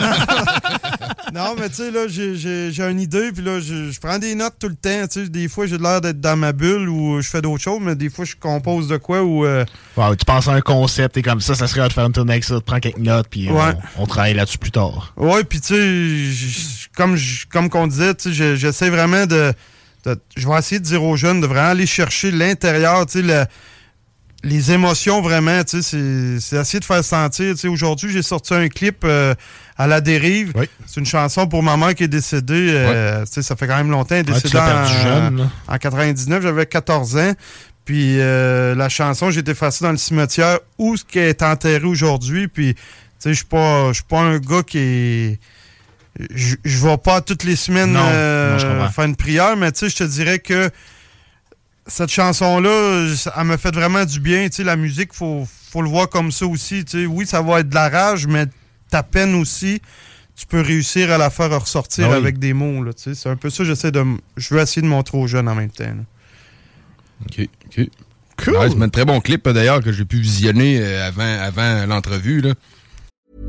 Non, mais tu sais, là, j'ai, j'ai, j'ai une idée, puis là, je, je prends des notes tout le temps. Tu sais, des fois, j'ai l'air d'être dans ma bulle ou je fais d'autres choses, mais des fois, je compose de quoi ou... Euh... Ouais, tu penses à un concept et comme ça, ça serait de faire une tournée avec ça, de prendre quelques notes, puis ouais. on, on travaille là-dessus plus tard. Ouais, puis tu sais, comme, comme qu'on disait, tu sais, j'essaie vraiment de, de... Je vais essayer de dire aux jeunes de vraiment aller chercher l'intérieur, tu sais, le... les émotions, vraiment, tu sais, c'est, c'est essayer de faire sentir. Tu sais, aujourd'hui, j'ai sorti un clip euh, à La Dérive. Oui. C'est une chanson pour ma mère qui est décédée. Euh, oui. Tu sais, ça fait quand même longtemps. Elle est décédée ouais, en, jeune, en quatre-vingt-dix-neuf. J'avais quatorze ans. Puis euh, la chanson, j'ai été effacée dans le cimetière où ce qui est enterré aujourd'hui. Puis, tu sais, je suis pas, je suis pas un gars qui est... Je, je vais pas toutes les semaines non, euh, non, faire une prière, mais tu sais, je te dirais que cette chanson-là, elle me fait vraiment du bien. Tu sais, la musique, il faut, faut le voir comme ça aussi. Tu sais, oui, ça va être de la rage, mais ta peine aussi, tu peux réussir à la faire ressortir ah oui. avec des mots. Là, tu sais. C'est un peu ça, j'essaie de, je veux essayer de montrer aux jeunes en même temps. Là. OK, OK. Cool. Ouais, c'est un très bon clip, d'ailleurs, que j'ai pu visionner avant, avant l'entrevue. Là.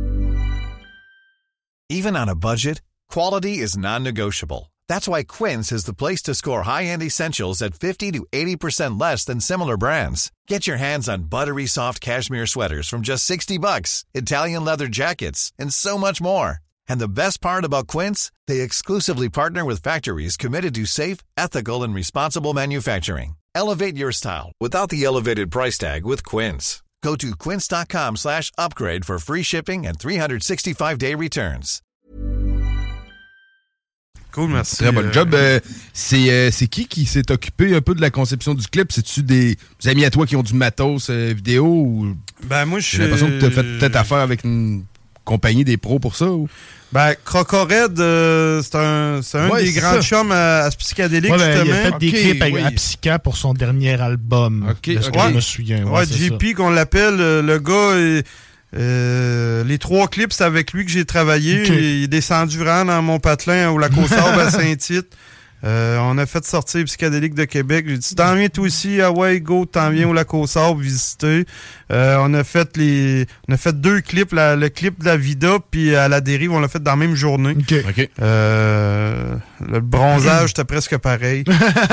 Even on a budget, quality is non-negotiable. That's why Quince is the place to score high-end essentials at fifty to eighty percent less than similar brands. Get your hands on buttery soft cashmere sweaters from just sixty bucks, Italian leather jackets, and so much more. And the best part about Quince, they exclusively partner with factories committed to safe, ethical, and responsible manufacturing. Elevate your style without the elevated price tag with Quince. Go to quince.com slash upgrade for free shipping and three sixty-five day returns. Cool, merci. Très bon job. Euh, c'est, euh, c'est qui qui s'est occupé un peu de la conception du clip? C'est-tu des amis à toi qui ont du matos euh, vidéo? Ou... Ben, moi, je J'ai l'impression que tu as fait peut-être affaire avec une compagnie des pros pour ça? Ou... Ben, Crocored, euh, c'est un, c'est un ouais, des c'est grands ça. chums à, à Psychedelic, ouais, ben, justement. il a fait des okay, clips à, oui. à Psycha pour son dernier album. Okay, de ce okay. que je me souviens. Ouais, Ouais, c'est J P, ça. qu'on l'appelle, euh, le gars, euh, euh, les trois clips, c'est avec lui que j'ai travaillé. Okay. Il est descendu vraiment dans mon patelin au Lac-aux-Sables à Saint-Tite. Euh, on a fait sortir Psychedelic de Québec. J'ai dit, t'en viens toi aussi, ah ouais, go, t'en viens au Lac-aux-Sables visiter. Euh, on a fait les, on a fait deux clips, la, le clip de la Vida puis à la dérive, on l'a fait dans la même journée. OK. OK. Euh, le bronzage était presque pareil.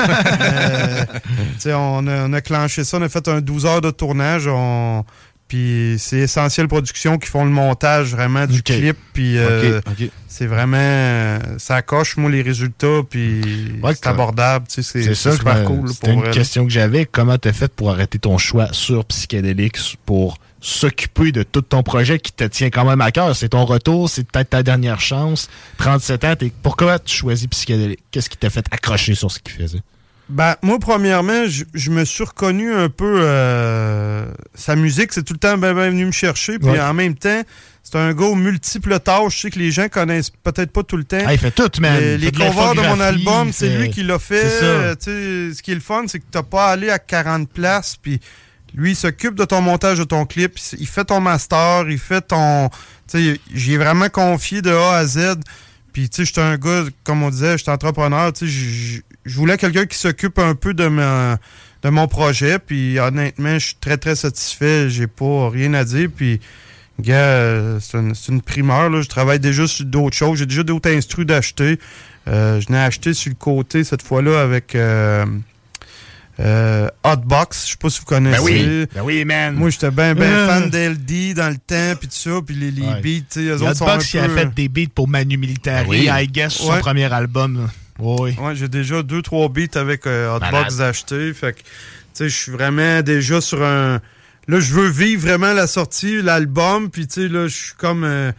euh, t'sais, on a, on a clenché ça, on a fait un douze heures de tournage. On... Puis c'est Essentiel Productions qui font le montage vraiment du okay. clip. Puis euh, OK, OK. c'est vraiment... Ça coche, moi, les résultats. Puis Ouais, c'est abordable. C'est, C'est, c'est ça, super que, cool. Là, c'était pour une vrai, question que j'avais. Comment t'as fait pour arrêter ton choix sur Psychedelic pour s'occuper de tout ton projet qui te tient quand même à cœur? C'est ton retour, c'est peut-être ta dernière chance. trente-sept ans, t'es... pourquoi tu choisis Psychedelic? Qu'est-ce qui t'a fait accrocher sur ce qu'il faisait? Ben, moi, premièrement, je, je me suis reconnu un peu... Euh, sa musique, c'est tout le temps ben, ben venu me chercher. Puis ouais. en même temps, c'est un gars aux multiples tâches. Je sais que les gens connaissent peut-être pas tout le temps. Ah, il fait tout, man. Les, les covers de mon album, c'est fait... lui qui l'a fait. C'est tu sais, ce qui est le fun, c'est que t'as pas allé à quarante places. Puis lui, il s'occupe de ton montage de ton clip. Il fait ton master. Il fait ton... Tu sais, j'y ai vraiment confié de A à Z. Puis, tu sais, j'étais un gars, comme on disait, j'étais entrepreneur. Tu sais, je voulais quelqu'un qui s'occupe un peu de, ma, de mon projet. Puis, honnêtement, je suis très, très satisfait. J'ai pas rien à dire. Puis, gars, c'est une, c'est une primeur. Là. Je travaille déjà sur d'autres choses. J'ai déjà d'autres instrus d'acheter. Euh, je n'ai acheté sur le côté, cette fois-là, avec euh, euh, Hotbox. Je sais pas si vous connaissez. Ben oui, ben oui, man. Moi, j'étais bien ben euh. fan d'L D dans le temps, puis tout ça, puis les, les ouais. beats, tu sais, eux autres sont un peu... Hotbox, il a fait des beats pour Manu Militari, oui. I guess, sur ouais. son premier album. Oui. Ouais, j'ai déjà deux, trois beats avec euh, Hotbox achetés, fait que, tu sais, je suis vraiment déjà sur un... Là, je veux vivre vraiment la sortie, l'album, puis tu sais, là, je suis comme euh,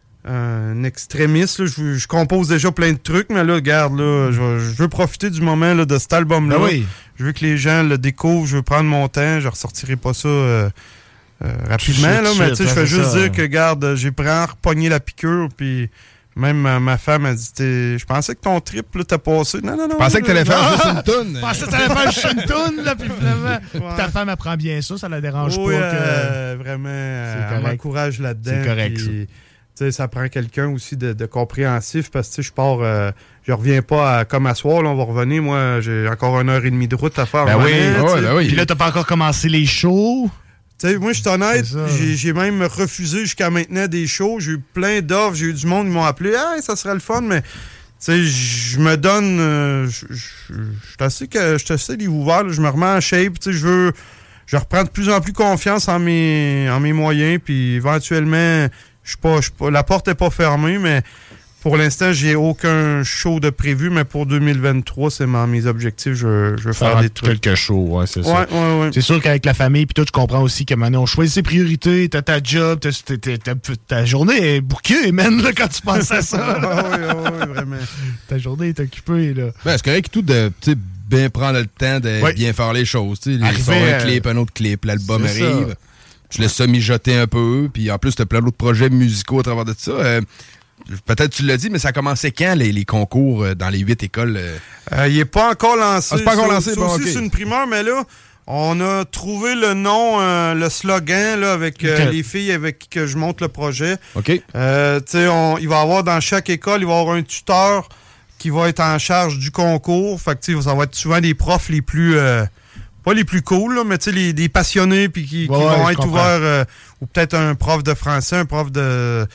un extrémiste, là, je, je compose déjà plein de trucs, mais là, regarde, là, je, je veux profiter du moment là, de cet album-là. Ben oui. Je veux que les gens le découvrent, je veux prendre mon temps, je ressortirai pas ça euh, euh, rapidement, là, mais tu sais, je fais juste ça, dire que, regarde, j'ai pris à repogner la piqûre, puis même ma, ma femme a dit, je pensais que ton trip, là, t'as passé. Non, non, non. Je pensais que t'allais faire ah, juste une toune. Je pensais que t'allais faire juste une toune, là, puis finalement, ouais. Ta femme apprend bien ça, ça la dérange oui, pas. Euh, que... Vraiment, elle m'encourage là-dedans. C'est correct, puis, ça. Ça prend quelqu'un aussi de, de compréhensif, parce que je pars, euh, je reviens pas à, comme à soir, là, on va revenir. Moi, j'ai encore une heure et demie de route à faire. Ben oui, ouais, ben oui. Puis là, t'as pas encore commencé les shows. Tu sais, moi, je suis honnête, j'ai, j'ai même refusé jusqu'à maintenant des shows. J'ai eu plein d'offres, j'ai eu du monde qui m'ont appelé. Ah, ça serait le fun, mais tu sais, je me donne. Euh, je suis assez, assez ouvert, là, je me remets en shape. Tu sais, je veux. Je reprends de plus en plus confiance en mes, en mes moyens, puis éventuellement, je suis pas, je suis pas. La porte est pas fermée, mais. Pour l'instant, j'ai aucun show de prévu, mais pour deux mille vingt-trois, c'est ma, mes objectifs. Je, je veux faire, faire des trucs. Quelques shows, ouais, c'est ouais, ça. Ouais, ouais. C'est sûr qu'avec la famille, puis toi, tu comprends aussi que maintenant, on choisit ses priorités, t'as ta job, t'as, t'as, t'as, t'as, ta journée est bouquée, man, là, quand tu penses à ça. oui, oui, oui, vraiment. Ta journée est occupée, là. Ben, c'est correct tout de, tu sais, bien prendre le temps de ouais. bien faire les choses, tu sais. Un euh... clip, un autre clip, l'album c'est arrive. Ça. Tu laisses ça mijoter un peu, puis en plus, t'as plein d'autres projets musicaux à travers de ça. Euh, Peut-être tu l'as dit, mais ça a commencé quand, les, les concours dans les huit écoles? Euh... Euh, il n'est pas encore lancé. Ah, c'est pas encore ça, lancé, ça bon, aussi, okay. c'est une primeur, mais là, on a trouvé le nom, euh, le slogan, là, avec euh, okay. les filles avec qui que je monte le projet. OK. Euh, tu sais, il va y avoir dans chaque école, il va y avoir un tuteur qui va être en charge du concours. Fait que, tu sais, ça va être souvent les profs les plus... Euh, pas les plus cool, là, mais tu sais, les, les passionnés, puis qui, ouais, qui vont ouais, être ouverts... Euh, ou peut-être un prof de français, un prof de...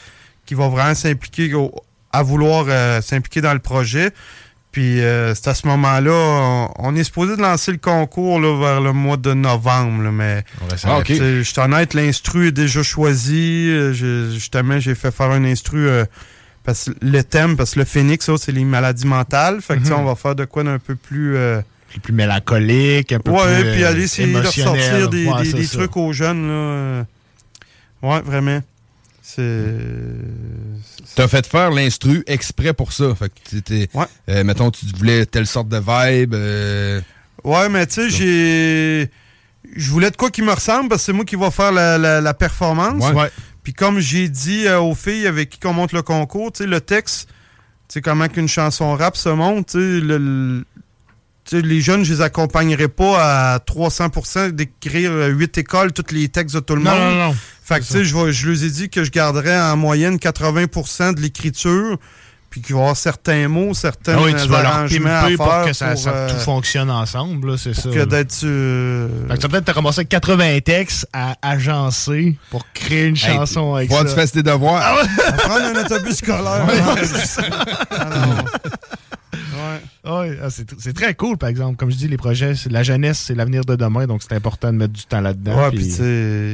qui va vraiment s'impliquer, au, à vouloir euh, s'impliquer dans le projet. Puis euh, c'est à ce moment-là, on, on est supposé de lancer le concours là, vers le mois de novembre. Là, mais ah, okay. Je suis honnête, l'instru est déjà choisi. Je, justement, j'ai fait faire un instru, euh, parce que le thème, parce que le Phoenix, ça, c'est les maladies mentales. Fait que mm-hmm. on va faire de quoi d'un peu plus... Euh, plus mélancolique, un peu ouais, plus puis aller essayer de ressortir des, ouais, des, des ça. trucs aux jeunes. Là. Ouais, vraiment. C'est... T'as fait faire l'instru exprès pour ça. Fait que t'étais, ouais. euh, mettons, tu voulais telle sorte de vibe. Euh... Ouais, mais tu sais, j'ai... Je voulais de quoi qui me ressemble, parce que c'est moi qui va faire la, la, la performance. Ouais. Ouais. Puis comme j'ai dit euh, aux filles avec qui on monte le concours, tu sais, le texte, tu sais, comment qu'une chanson rap se monte, tu sais, le... le T'sais, les jeunes, je les accompagnerai pas à trois cents pour cent d'écrire huit écoles, tous les textes de tout le non, monde. Non, non, non. Fait que, tu sais, je, je leur ai dit que je garderais en moyenne quatre-vingts pour cent de l'écriture, puis qu'il va y avoir certains mots, certains ah oui, tu vas leur pimper à faire pour que ça, pour, ça euh, tout fonctionne ensemble, là, c'est ça. Que d'être... Euh... Fait que tu vas peut-être te ramasser quatre-vingts textes à agencer pour créer une hey, chanson avec ça. Tu fasses tes devoirs. Ah ouais. On va prendre un autobus scolaire. Ouais, c'est ça. Ouais. Ouais, c'est, c'est très cool, par exemple. Comme je dis, les projets, c'est, la jeunesse, c'est l'avenir de demain, donc c'est important de mettre du temps là-dedans. Ouais, puis tu sais,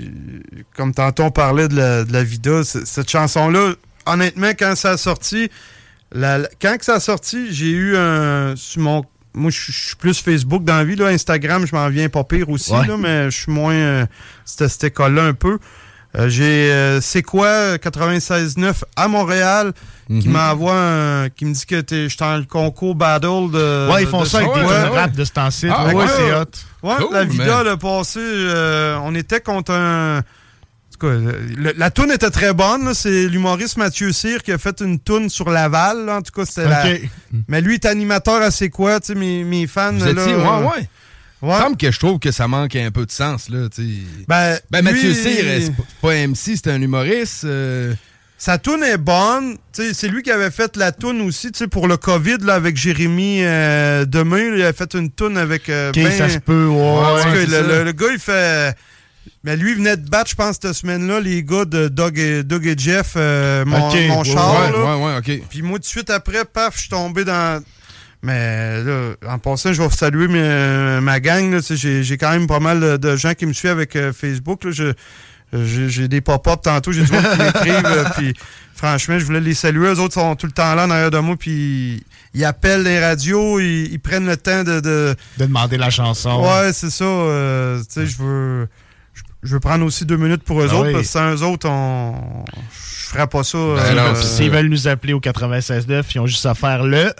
comme tantôt on parlait de la, de la vida, cette chanson-là, honnêtement, quand ça a sorti, la, la, quand que ça a sorti, j'ai eu un... Sur mon, moi, je suis plus Facebook dans la vie, là, Instagram, je m'en viens pas pire aussi, ouais. là, mais je suis moins... Euh, c'était cette école-là un peu. Euh, j'ai euh, C'est quoi quatre-vingt-seize neuf à Montréal mm-hmm. qui m'envoie un, qui me dit que je suis dans le concours battle de. Ouais, ils font de ça avec des ouais, rap de ce temps-ci. Ah, ouais, ouais, c'est ouais, hot. Ouais, cool, la vida le passé, euh, on était contre un. En tout cas, le, la toune était très bonne. Là, c'est l'humoriste Mathieu Cyr qui a fait une toune sur Laval. Là, en tout cas, c'était okay. la. Mais lui est animateur à C'est quoi, tu sais, mes, mes fans. Vous là, étiez, ouais, euh, ouais. Ouais. Il me semble que je trouve que ça manque un peu de sens, là, tu sais. Ben, ben Mathieu lui, Cyr, c'est pas M C, c'est un humoriste. Euh... Sa toune est bonne. T'sais, c'est lui qui avait fait la toune aussi, tu sais, pour le COVID, là, avec Jérémy euh, Demeux. Il a fait une toune avec... Euh, okay, ben, ça se peut, ouais. ouais ouais le, le, le gars, il fait... Mais lui, il venait de battre, je pense, cette semaine-là, les gars de Doug et, Doug et Jeff, euh, mon, okay. mon char. Ouais, là. ouais, ouais, OK. Puis moi, tout de suite après, paf, je suis tombé dans... Mais là, en passant, je vais saluer mes, ma gang. Là, j'ai, j'ai quand même pas mal de, de gens qui me suivent avec euh, Facebook. Là, je, j'ai, j'ai des pop-up tantôt, j'ai du monde qui m'écrivent. euh, puis franchement, je voulais les saluer. Eux autres sont tout le temps là en arrière de moi. Puis ils appellent les radios, ils, ils prennent le temps de, de... De demander la chanson. Ouais, c'est ça. Euh, tu sais, je veux... Je veux prendre aussi deux minutes pour eux ah autres, oui. parce que sans eux autres, on... je ferais pas ça. Ben euh, non, euh, s'ils veulent nous appeler au quatre-vingt-seize neuf, ils ont juste à faire le...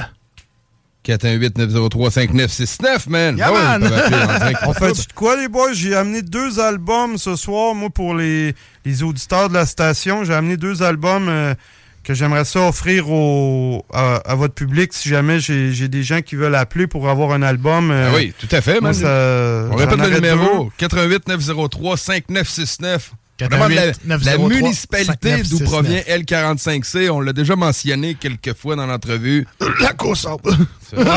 quatre un huit neuf zéro trois cinq neuf six neuf, man! Yeah, oh, man. On fait de quoi, les boys? J'ai amené deux albums ce soir, moi, pour les, les auditeurs de la station. J'ai amené deux albums euh, que j'aimerais ça offrir au, à, à votre public si jamais j'ai, j'ai des gens qui veulent appeler pour avoir un album. Euh, ah oui, tout à fait, man. Moi, ça, on répète le numéro. quatre un huit neuf zéro trois cinq neuf six neuf. La, la municipalité d'où provient L quarante-cinq C, on l'a déjà mentionné quelques fois dans l'entrevue. La course. C'est ouais,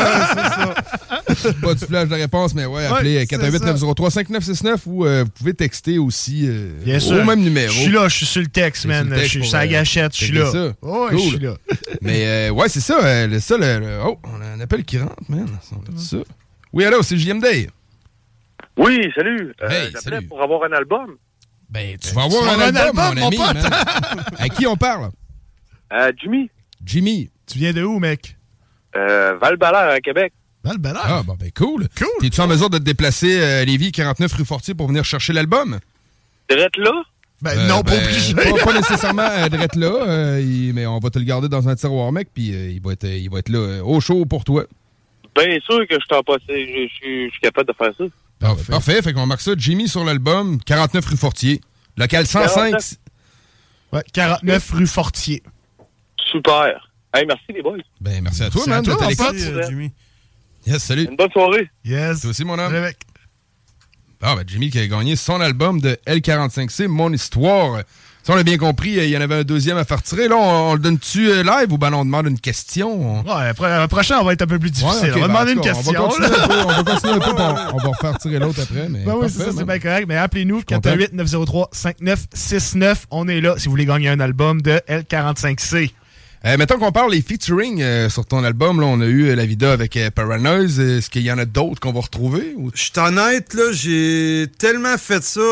c'est ça. Pas du flash de réponse, mais ouais, appelez ouais, quatre un huit neuf zéro trois cinq neuf six neuf ou euh, vous pouvez texter aussi euh, Bien au sûr. même numéro. Je suis là, je suis sur le texte, man. Je suis sur la gâchette, je suis là. Ça. Oh, cool. je suis là. Mais euh, ouais, c'est ça. Euh, le, ça le, le, oh, on a un appel qui rentre, man. On ça. Oui, allô, c'est J M D. Oui, salut. Euh, hey, j'appelais salut. pour avoir un album. Ben, tu vas avoir un, un album, album, mon ami. Mon pote. À qui on parle? Euh, Jimmy. Jimmy. Tu viens de où, mec? Euh, Val-Belair, à Québec. Val-Belair? Ah, bon, ben, cool. Cool. T'es-tu en mesure de te déplacer à Lévis, quarante-neuf rue Fortier, pour venir chercher l'album? Drette là? Ben, euh, non, ben, pas obligé. Pas, pas nécessairement euh, drette là, euh, il, mais on va te le garder dans un tiroir, mec, puis euh, il, va être, il va être là, euh, au chaud pour toi. Bien sûr que je t'en passe. Je suis capable de faire ça. Parfait. Parfait, fait qu'on marque ça. Jimmy sur l'album, quarante-neuf rue Fortier. Local cent cinq. quarante-neuf. Ouais, quarante-neuf rue Fortier. Super. Hey, merci les boys. Ben, merci à toi, man, de t'écouter. Euh, Jimmy. Yes, salut. Une bonne soirée. Yes. Toi aussi, mon homme. Avec. Ah, ben, Jimmy qui a gagné son album de L quarante-cinq C, Mon Histoire. Si on a bien compris, il y en avait un deuxième à faire tirer. Là, on, on le donne-tu live ou ben on demande une question? On... Ouais, après, le prochain, on va être un peu plus difficile. Ouais, okay, on va ben, demander une cas, question. On va continuer un peu, on va, continuer un peu on, on va refaire tirer l'autre après. Mais ben oui, c'est ça, c'est bien correct. Mais appelez-nous, quatre un huit neuf zéro trois cinq neuf six neuf. On est là si vous voulez gagner un album de L quarante-cinq C. Euh, mettons qu'on parle des featuring euh, sur ton album. Là, on a eu euh, la vidéo avec euh, Paranoise. Est-ce qu'il y en a d'autres qu'on va retrouver? Ou... Je suis honnête, là, j'ai tellement fait ça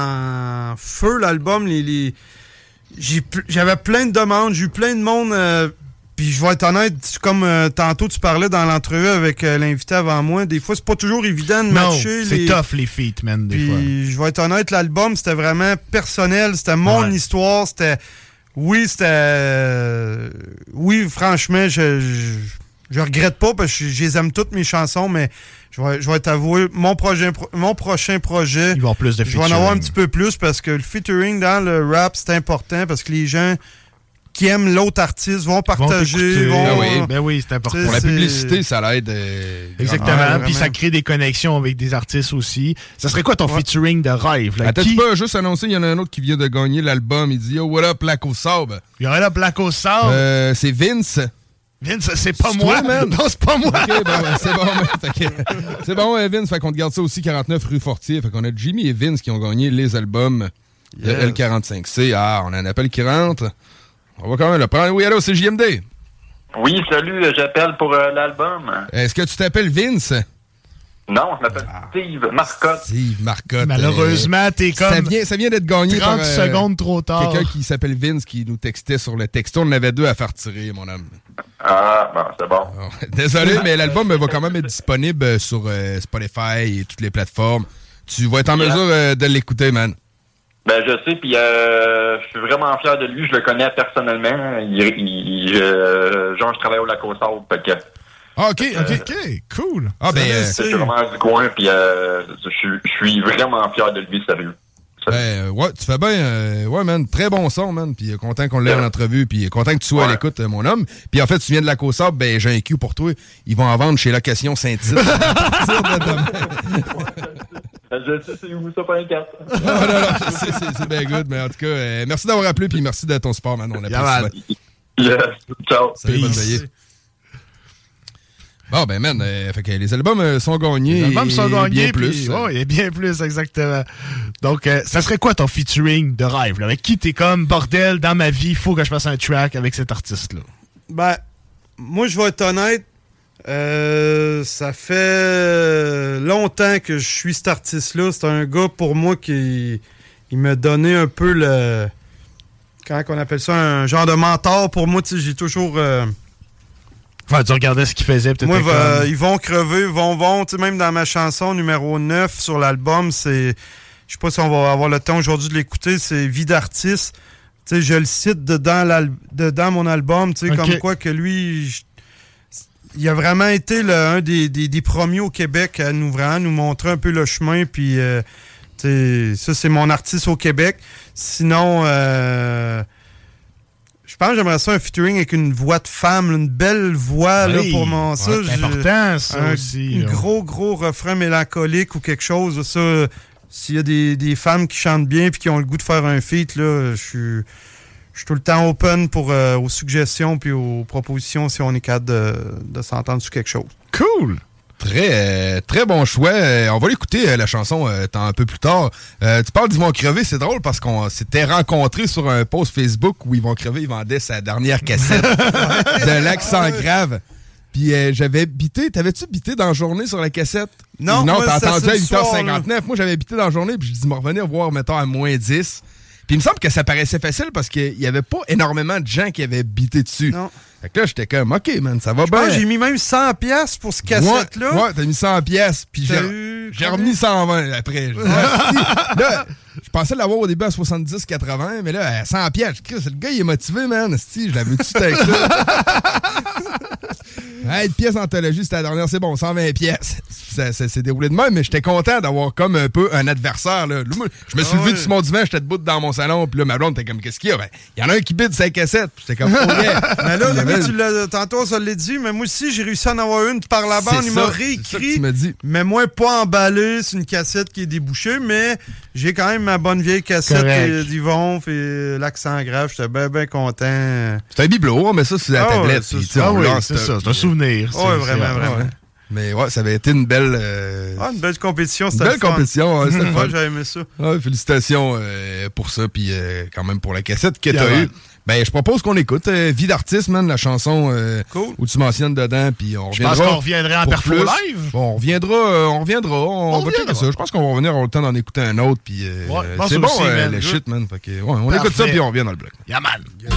en feu, l'album. Les, les... J'ai, j'avais plein de demandes, j'ai eu plein de monde. Euh, Puis je vais être honnête, comme euh, tantôt tu parlais dans l'entrevue avec euh, l'invité avant moi, des fois c'est pas toujours évident de non, matcher. C'est les... tough les feats, man, des Puis, fois. Je vais être honnête, l'album c'était vraiment personnel, c'était mon ouais. histoire, c'était... Oui, c'était... Euh... Oui, franchement, je, je je regrette pas parce que je, je les aime toutes mes chansons, mais je vais, je vais t'avouer, mon projet, mon prochain projet... Il va y avoir plus de featuring. Je vais en avoir un petit peu plus parce que le featuring dans le rap, c'est important parce que les gens... qui aiment l'autre artiste, vont partager. Vont vont... Ben oui, ben oui, c'est important. Pour la publicité, ça l'aide. Euh, Exactement. Ah, puis ça crée des connexions avec des artistes aussi. Ça serait quoi ton ouais. featuring de rêve? Là? Attends, qui... tu peux juste annoncer, il y en a un autre qui vient de gagner l'album. Il dit, yo, what up, Black au sable? Il y aurait là, Black au sable. Euh, c'est Vince. Vince, c'est pas c'est moi, toi, man. Non, c'est pas moi. OK, bon, ben, c'est bon, man. C'est bon, ouais, Vince. Fait qu'on te garde ça aussi, quarante-neuf rue Fortier. Fait qu'on a Jimmy et Vince qui ont gagné les albums yes. de L quarante-cinq C. Ah, on a un appel qui rentre. On va quand même le prendre. Oui, allô, c'est J M D. Oui, salut, j'appelle pour euh, l'album. Est-ce que tu t'appelles Vince? Non, je m'appelle ah. Steve Marcotte. Steve Marcotte. Malheureusement, t'es comme... Ça vient, ça vient d'être gagné trente par... Euh, secondes trop tard. Quelqu'un qui s'appelle Vince qui nous textait sur le texto. On en avait deux à faire tirer, mon homme. Ah, bon, c'est bon. Oh, désolé, mais l'album va quand même être disponible sur euh, Spotify et toutes les plateformes. Tu vas être en mesure euh, de l'écouter, man. Ben, je sais, puis euh, je suis vraiment fier de lui. Je le connais personnellement. Il, il, euh, genre, je travaille au Lac-aux-Sables, fait que... Ah, OK, OK, euh, OK, cool. Ah, ben... Euh, je suis vraiment du coin, puis euh, je, je suis vraiment fier de lui, sérieux. Ben, ouais, tu fais bien. Euh, ouais, man, très bon son, man. Puis content qu'on l'ait yeah. en entrevue. Puis content que tu sois ouais. à l'écoute, euh, mon homme. Puis en fait, tu viens de Lac-aux-Sables, ben j'ai un cul pour toi. Ils vont en vendre chez Location Saint-Tite. Je sais, c'est où ça, pas un carte. Non, non, non, c'est, c'est, c'est bien good. Mais en tout cas, euh, merci d'avoir appelé. Puis merci de ton support, man. On apprécie. Yes, ciao. Salut, bonne veillée. Bon, ben, man, euh, fait que les albums euh, sont gagnés. Les albums sont gagnés. Bien plus. Oui, il y a bien plus, exactement. Donc, euh, ça serait quoi ton featuring de rêve? Là? Avec qui t'es comme, bordel, dans ma vie, il faut que je fasse un track avec cet artiste-là? Ben, moi, je vais être honnête. Euh, ça fait longtemps que je suis cet artiste-là. C'est un gars, pour moi, qui il m'a donné un peu le... Comment on appelle ça? Un genre de mentor. Pour moi, tu sais, j'ai toujours... Euh, Enfin, tu regardais ce qu'ils faisaient, peut-être. Moi, va, comme... ils vont crever, vont, vont. Tu sais, même dans ma chanson numéro neuf sur l'album, c'est... Je sais pas si on va avoir le temps aujourd'hui de l'écouter, c'est Vie d'artiste. Tu sais, je le cite dedans, dedans mon album, tu sais, okay. Comme quoi que lui... Je... Il a vraiment été le, un des, des, des premiers au Québec à nous, vraiment, nous montrer un peu le chemin, puis... Euh, tu sais, ça, c'est mon artiste au Québec. Sinon... Euh, Je pense que j'aimerais ça un featuring avec une voix de femme, une belle voix oui, là, pour mon ça. Ouais, c'est important, ça un, aussi. Un gros, gros refrain mélancolique ou quelque chose. Ça, s'il y a des, des femmes qui chantent bien et qui ont le goût de faire un feat, là, je suis, je suis tout le temps open pour, euh, aux suggestions et aux propositions si on est capable de, de s'entendre sur quelque chose. Cool! Très, euh, très bon choix. Euh, on va l'écouter, euh, la chanson, euh, un peu plus tard. Euh, tu parles d'Yves Vont crever, c'est drôle parce qu'on s'était rencontrés sur un post Facebook où Yves Vont crever, il vendait sa dernière cassette de l'accent grave. Puis euh, j'avais bité. T'avais-tu bité dans la journée sur la cassette? Non, non, moi, t'as ça, entendu à huit heures cinquante-neuf. Soir, moi, j'avais bité dans la journée, puis je dis, me revenir voir, mettons, à moins dix. Puis il me semble que ça paraissait facile parce qu'il n'y avait pas énormément de gens qui avaient bité dessus. Non. Fait que là, j'étais comme, OK, man, ça va je bien. J'ai mis même cent piastres pour ce cassette-là. Ouais, ouais, t'as mis cent piastres. Puis j'ai, eu... j'ai remis cent vingt après. Là, je pensais l'avoir au début à soixante-dix quatre-vingts, mais là, à cent piastres, le gars, il est motivé, man. Je l'avais tout avec ça. Hey, pièce d'anthologie, c'était la dernière, c'est bon, cent vingt pièces. ça, ça s'est déroulé de même, mais j'étais content d'avoir comme un peu un adversaire. Là. Moi, je me suis ah levé ouais. du Simon Divan, j'étais debout dans mon salon, puis là, ma blonde était comme, qu'est-ce qu'il y a? Ben, il y en a un qui bide sa cassette, puis j'étais comme, oh yeah. Mais là, avait... tu l'as, tantôt, ça l'a dit, mais moi aussi, j'ai réussi à en avoir une par la bande. C'est Il ça, m'a c'est ça que réécrit. tu m'as dit. Mais moi, pas emballé, c'est une cassette qui est débouchée, mais j'ai quand même ma bonne vieille cassette euh, d'Yvon, puis l'accent grave, j'étais bien, bien content. C'est un bibelot, mais ça, c'est la ah tablette. Ouais, puis, c'est ah oui, lance c'est ça, c'est un souvenir. Oui, ouais, vraiment, vraiment. Ouais. Mais ouais, ça avait été une belle... Euh... Ah, une belle compétition, c'était Une belle compétition, ouais, c'était Moi, j'ai aimé ça. Ouais, félicitations euh, pour ça, puis euh, quand même pour la cassette que t'as eue. Ben, je propose qu'on écoute euh, Vie d'artiste, man, la chanson euh, cool. où tu mentionnes dedans, puis on reviendra. Je pense qu'on reviendrait en perfo live. Bon, on reviendra, euh, on reviendra, on, on va checker ça. Je pense qu'on va revenir, on a le temps d'en écouter un autre, puis euh, ouais, c'est bon, aussi, euh, man, le shit, man. Fait que, ouais, on Parfait. écoute ça, puis on revient dans le bloc. Yeah, man. Yeah.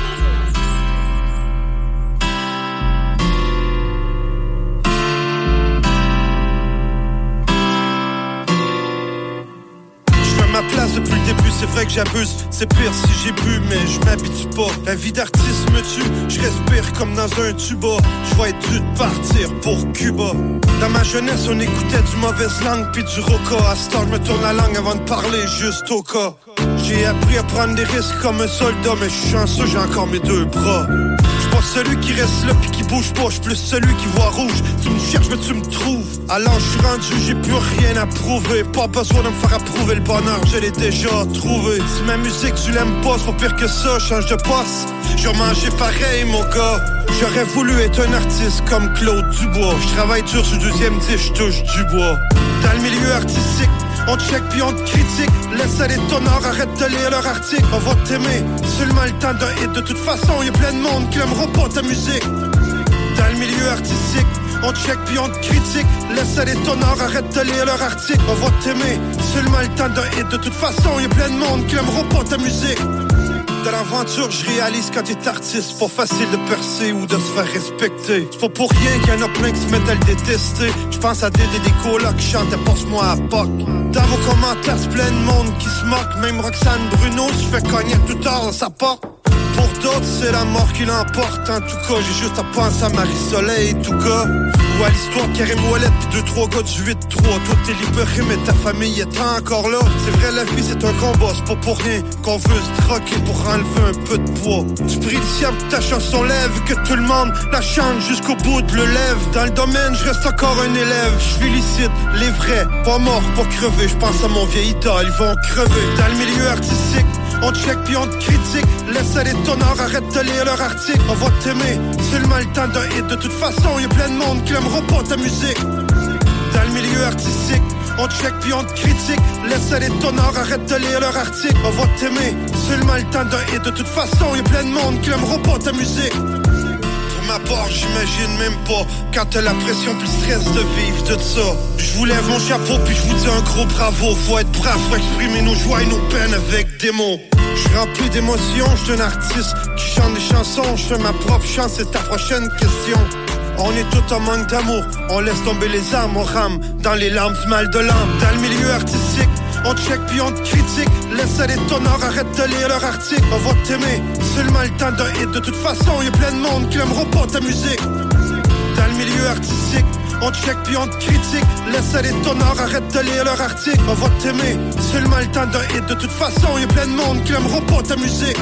Ma place depuis le début, c'est vrai que j'abuse. C'est pire si j'ai bu, mais je m'habitue pas. La vie d'artiste me tue, je respire comme dans un tuba. Je vais être dû de partir pour Cuba. Dans ma jeunesse, on écoutait du mauvaise langue puis du roca. À ce temps, je me tourne la langue avant de parler juste au cas. J'ai appris à prendre des risques comme un soldat, mais je suis chanceux, j'ai encore mes deux bras. J'suis pas celui qui reste là pis qui bouge pas, j'suis plus celui qui voit rouge. Tu me cherches mais tu me trouves. Alors j'suis rendu, j'ai plus rien à prouver. Pas besoin de me faire approuver le bonheur, je l'ai déjà trouvé. Si ma musique tu l'aimes pas, c'est pas pire que ça, change de poste. J'ai mangé pareil mon gars. J'aurais voulu être un artiste comme Claude Dubois. J'travaille dur sur le deuxième disque, j'touche du bois. Dans le milieu artistique, on te check puis on te critique. Laisse aller ton art, arrête de lire leur article. On va t'aimer, seulement le temps d'un hit. De toute façon, y'a plein de monde qui n'aimera pas ta musique. Dans le milieu artistique, on te check puis on te critique. Laisse aller ton art, arrête de lire leur article. On va t'aimer, seulement le temps d'un hit. De toute façon, y'a plein de monde qui n'aimera pas ta musique. Dans l'aventure, je réalise quand t'es artiste, c'est pas facile de percer ou de se faire respecter. C'est pas pour rien qu'il y en a plein qui se mettent à le détester. Je pense à des des colocs qui chantaient Passe-moi à P O C. Dans vos commentaires, c'est plein de monde qui se moque. Même Roxane Bruno se fait cogner tout tard dans sa porte. Pour d'autres, c'est la mort qui l'emporte. En tout cas, j'ai juste à penser à Marie-Soleil, tout cas. Ou à l'histoire de Karim Ouellet pis deux, trois gars du huit trois. Toi, t'es libéré, mais ta famille est encore là. C'est vrai, la vie, c'est un combat. C'est pas pour rien qu'on veut se troquer pour enlever un peu de poids. Tu pries le ciel que ta chanson lève, que tout le monde la chante jusqu'au bout de le lève. Dans le domaine, je reste encore un élève. Je félicite les vrais, pas morts, pas crevés. Je pense à mon vieil idole, ils vont crever. Dans le milieu artistique, on te check puis on te critique. Laisse aller ton art, arrête de lire leur article. On va t'aimer, seulement le temps d'un hit. De toute façon, y'a plein de monde qui n'aimera pas ta musique. Dans le milieu artistique, on te check puis on te critique. Laisse aller ton art, arrête de lire leur article. On va t'aimer, seulement le temps d'un hit. De toute façon, y'a plein de monde qui n'aimera pas ta musique. Ma part, j'imagine même pas quand t'as la pression puis le stress de vivre tout ça. Je vous lève mon chapeau puis je vous dis un gros bravo. Faut être brave, faut exprimer nos joies et nos peines avec des mots. Je suis rempli d'émotions, je suis un artiste qui chante des chansons. Je fais ma propre chance, c'est ta prochaine question. On est tout en manque d'amour, on laisse tomber les armes, on rame dans les larmes du mal de l'âme. Dans le milieu artistique, on te check puis on te critique. Laisse aller ton art, arrête de lire leur article. On va t'aimer, seulement le temps d'un hit. De toute façon, y'a plein de monde qui n'aimera pas ta musique. Dans le milieu artistique, on te check puis on te critique. Laisse aller ton art, arrête de lire leur article. On va t'aimer, seulement le temps d'un hit. De toute façon, y'a plein de monde qui n'aimera pas ta musique.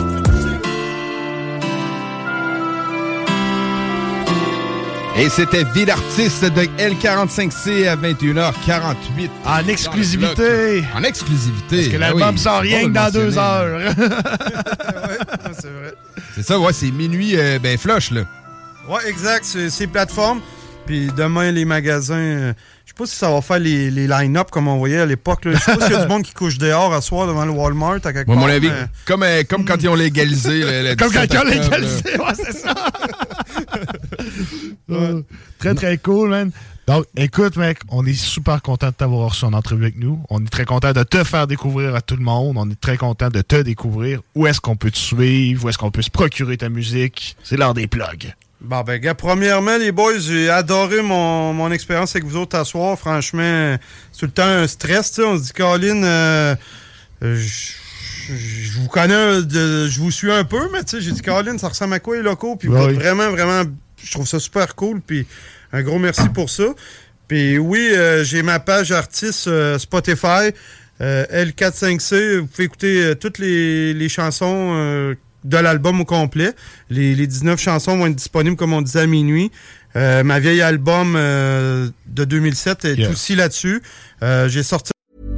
Et c'était Vie d'artiste de L quarante-cinq C à vingt et une heures quarante-huit. En exclusivité. En exclusivité. Parce que l'album oui, sort rien que dans deux heures. Ouais, c'est vrai. C'est ça, ouais, c'est minuit, euh, ben flush, là. Ouais, exact, c'est, c'est plateforme. Puis demain, les magasins, euh, je sais pas si ça va faire les, les line-up comme on voyait à l'époque. Là. Je sais pas s'il y a du monde qui couche dehors à soir devant le Walmart à quelque Moi, part. mon avis, mais... comme, euh, comme quand ils ont légalisé. Le, le comme quand ils ont octobre, légalisé, ouais, c'est ça. Ouais. Très, très cool, man. Donc, écoute, mec, on est super content de t'avoir reçu en entrevue avec nous. On est très content de te faire découvrir à tout le monde. On est très content de te découvrir. Où est-ce qu'on peut te suivre? Où est-ce qu'on peut se procurer ta musique? C'est l'heure des plugs. Bon, ben, gars, premièrement, les boys, j'ai adoré mon, mon expérience avec vous autres à soir. Franchement, c'est tout le temps un stress, tu sais. On se dit, Colin, euh, je, je vous connais, de, je vous suis un peu, mais tu sais, j'ai dit, Colin, ça ressemble à quoi les locaux? Puis oui. vraiment, vraiment, je trouve ça super cool. Puis un gros merci pour ça. Puis oui, euh, j'ai ma page artiste euh, Spotify, euh, L quatre cinq C. Vous pouvez écouter euh, toutes les, les chansons euh, de l'album au complet. Les, les dix-neuf chansons vont être disponibles, comme on disait, à minuit. Euh, ma vieille album euh, de deux mille sept est yes. aussi là-dessus. Euh, j'ai sorti...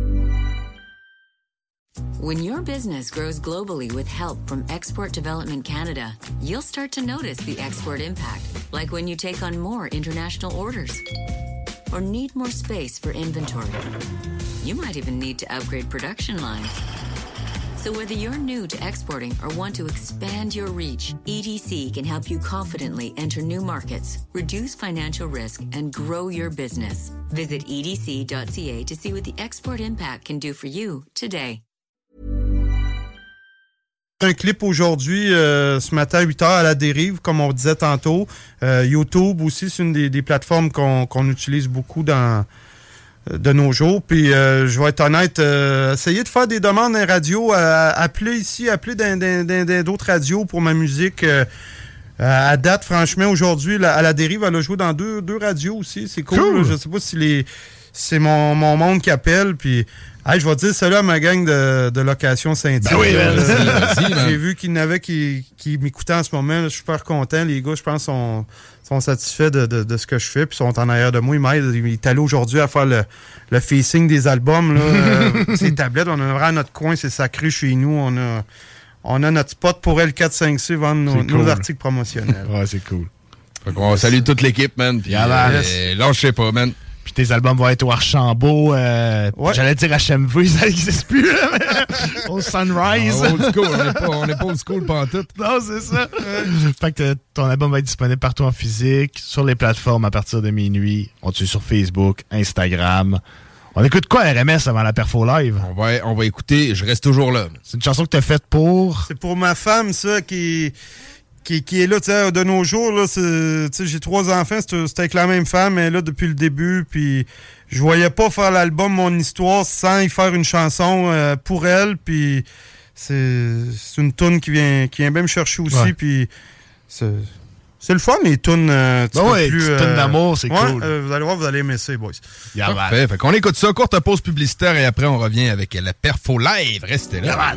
When your business grows globally with help from Export Development Canada, you'll start to notice the export impact, like when you take on more international orders or need more space for inventory. You might even need to upgrade production lines. So whether you're new to exporting or want to expand your reach, E D C can help you confidently enter new markets, reduce financial risk, and grow your business. Visit E D C dot C A to see what the export impact can do for you today. Un clip aujourd'hui, euh, ce matin à huit heures à la dérive, comme on disait tantôt. Euh, YouTube aussi, c'est une des, des plateformes qu'on, qu'on utilise beaucoup dans de nos jours. Puis euh, je vais être honnête, euh, essayez de faire des demandes à radio, euh, appelez ici, appelez dans, dans, dans, dans d'autres radios pour ma musique. Euh, à date, franchement, aujourd'hui, la, à la dérive, elle a joué dans deux, deux radios aussi. C'est cool. cool. Je sais pas si les c'est mon, mon monde qui appelle, puis hey, je vais te dire cela à ma gang de, de location Saint-Tite. Ben oui, ben, euh, j'ai vu qu'il y en avait qui, qui m'écoutaient en ce moment. Là, je suis super content. Les gars, je pense, sont, sont satisfaits de, de, de ce que je fais, puis sont en arrière de moi. Ils m'aident. Il est allé aujourd'hui à faire le, le facing des albums. Là, euh, ces tablettes, on a vraiment notre coin, c'est sacré chez nous. On a, on a notre spot pour L quatre cinq C, vendre nos, cool. nos articles promotionnels. Ouais, c'est cool. Fait qu'on salue toute l'équipe, man. Puis euh, yes. Là, je sais pas, man. Puis tes albums vont être au Archambault. Euh, ouais. J'allais dire H M V, ça n'existe plus. Là, au Sunrise. Ah, old school, on n'est pas, on n'est pas old school pantoute. Non, c'est ça. Fait que ton album va être disponible partout en physique, sur les plateformes à partir de minuit. On tue sur Facebook, Instagram. On écoute quoi, R M S, avant la Perfo Live? On va, on va écouter Je reste toujours là. C'est une chanson que t'as faite pour... C'est pour ma femme, ça, qui... Qui, qui est là, tu sais, de nos jours, là, c'est, tu sais, j'ai trois enfants, c'était, c'était avec la même femme, mais là, depuis le début, puis je voyais pas faire l'album Mon Histoire sans y faire une chanson euh, pour elle, puis c'est, c'est une toune qui vient, qui vient bien me chercher aussi, ouais. Puis c'est, c'est le fun, les tounes, euh, tu ben ouais, plus... Euh, tounes d'amour, c'est ouais, cool. Euh, vous allez voir, vous allez aimer ça, boys. Yeah, parfait, fait qu'on écoute ça, courte pause publicitaire, et après, on revient avec la Perfo Live, restez là. Yeah,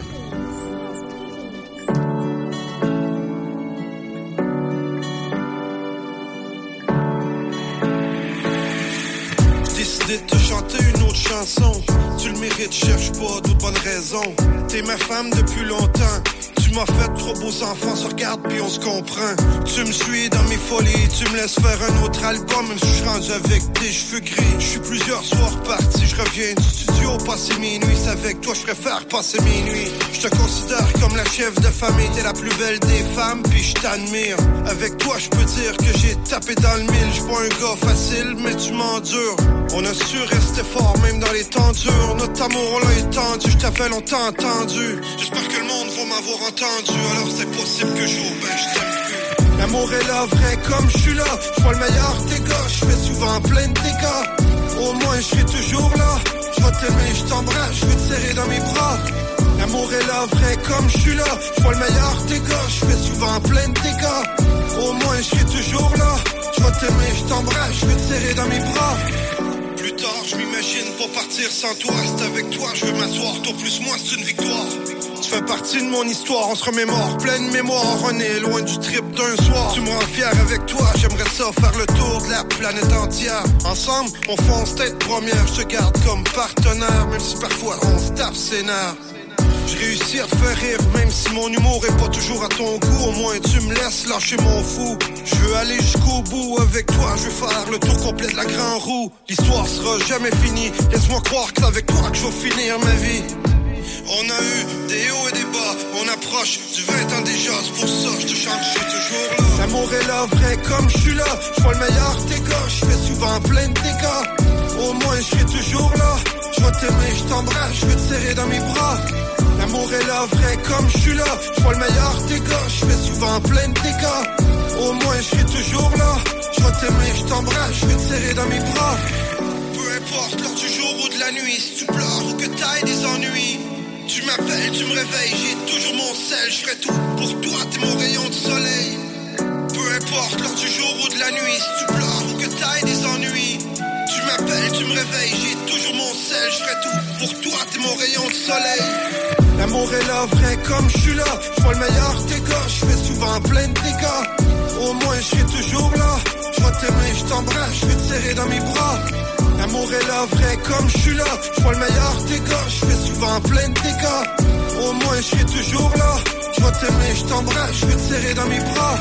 De te chanter une autre chanson. Tu le mérites, cherche pas d'autres bonnes raisons. T'es ma femme depuis longtemps. Tu m'as fait trop beaux enfants, on se regarde puis on se comprend. Tu me suis dans mes folies, tu me laisses faire un autre album, même si je suis rendu avec des cheveux gris. Je suis plusieurs soirs parti, je reviens du studio, passer minuit. C'est avec toi, je préfère passer minuit. Je te considère comme la chef de famille, t'es la plus belle des femmes, puis je t'admire. Avec toi, je peux dire que j'ai tapé dans le mille. Je suis pas un gars facile, mais tu m'endures. On a su rester fort, même dans les temps durs. Notre amour, on l'a étendu, je t'appelle, on t'a entendu. J'espère que le monde va m'avoir entendu, alors c'est possible que jour, ben je t'aime plus. L'amour est là, vrai comme je suis là. Je vois le meilleur des gars, je fais souvent plein de dégâts. Au moins je suis toujours là. Je vais t'aimer, je t'embrasse, je veux te serrer dans mes bras. L'amour est là, vrai comme je suis là. Je vois le meilleur des gars, je fais souvent plein de dégâts. Au moins je suis toujours là. Je vais t'aimer, je t'embrasse, je veux te serrer dans mes bras. Plus tard, je m'imagine pas partir sans toi. C'est avec toi, je veux m'asseoir. Toi plus moi, c'est une victoire. Tu fais partie de mon histoire, on se remémore. Pleine mémoire, on est loin du trip d'un soir. Tu me rends fier avec toi, j'aimerais ça faire le tour de la planète entière. Ensemble, on fonce tête première. Je te garde comme partenaire, même si parfois on se tape ses nerfs. J'ai réussi à te faire rire, même si mon humour est pas toujours à ton goût. Au moins tu me laisses lâcher mon fou. Je veux aller jusqu'au bout avec toi, je veux faire le tour complet de la grande roue. L'histoire sera jamais finie, laisse-moi croire que c'est avec toi que je vais finir ma vie. On a eu des hauts et des bas, on approche du vingt ans déjà, c'est pour ça je te chante, je suis toujours là. L'amour est là, vrai comme je suis là. Je vois le meilleur des gars, je fais souvent plein de dégâts. Au moins je suis toujours là. Je vais t'aimer, je t'embrasse, je veux te serrer dans mes bras. L'amour est là, vrai comme je suis là. Je vois le meilleur des gars, je fais souvent plein de dégâts. Au moins je suis toujours là. Je vais t'aimer, je t'embrasse, je veux te serrer dans mes bras. Peu importe l'heure du jour ou de la nuit, si tu pleures ou que t'ailles des ennuis. Tu m'appelles, tu me réveilles, j'ai toujours mon sel. Je ferai tout pour toi, t'es mon rayon de soleil. Peu importe l'heure du jour ou de la nuit, si tu pleures ou que t'ailles des ennuis. Tu réveille, j'ai toujours mon sel. Je ferai tout pour toi, t'es mon rayon de soleil. L'amour est là, vrai comme je suis là. Je vois le meilleur des gars, je fais souvent plein de dégâts. Au moins je suis toujours là. Je vais t'aimer, je t'embrasse, je vais te serrer dans mes bras. L'amour est là, vrai comme je suis là. Je vois le meilleur des gars, je fais souvent plein de dégâts. Au moins je suis toujours là. Je vais t'aimer, je t'embrasse, je vais te serrer dans mes bras.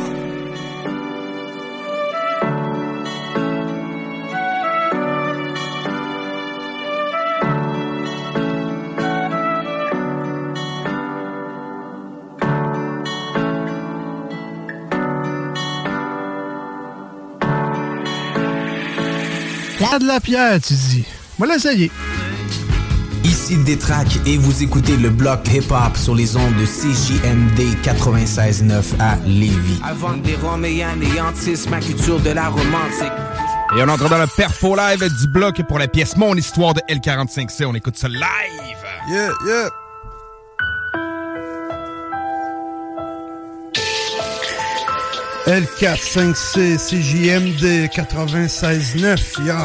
T'as de la pierre, tu dis. Voilà, ça y est. Ici Détrac et vous écoutez le bloc hip-hop sur les ondes de C J M D quatre-vingt-seize neuf à Lévis. Avant des roms et anéantissent ma culture de la romantique. Et on entre dans le perfo live du bloc pour la pièce Mon Histoire de L quarante-cinq C. On écoute ça live. Yeah, yeah. L quarante-cinq C, C J M D quatre-vingt-seize neuf, ya.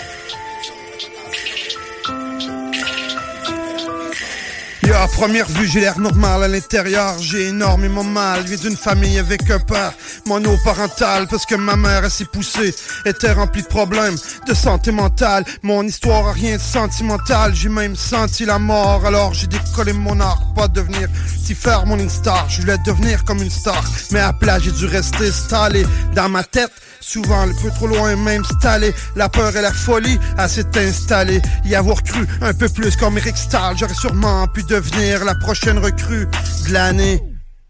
À première vue, j'ai l'air normal à l'intérieur, j'ai énormément mal. Je viens d'une famille avec un père monoparental, parce que ma mère, elle s'est poussée, était remplie de problèmes de santé mentale. Mon histoire a rien de sentimental, j'ai même senti la mort. Alors j'ai décollé mon arc, pas devenir si faire mon star. Je voulais devenir comme une star, mais à plat j'ai dû rester stallé dans ma tête. Souvent un peu trop loin, même installé. La peur et la folie à s'est installée. Y avoir cru un peu plus comme Eric Stahl, j'aurais sûrement pu devenir la prochaine recrue de l'année.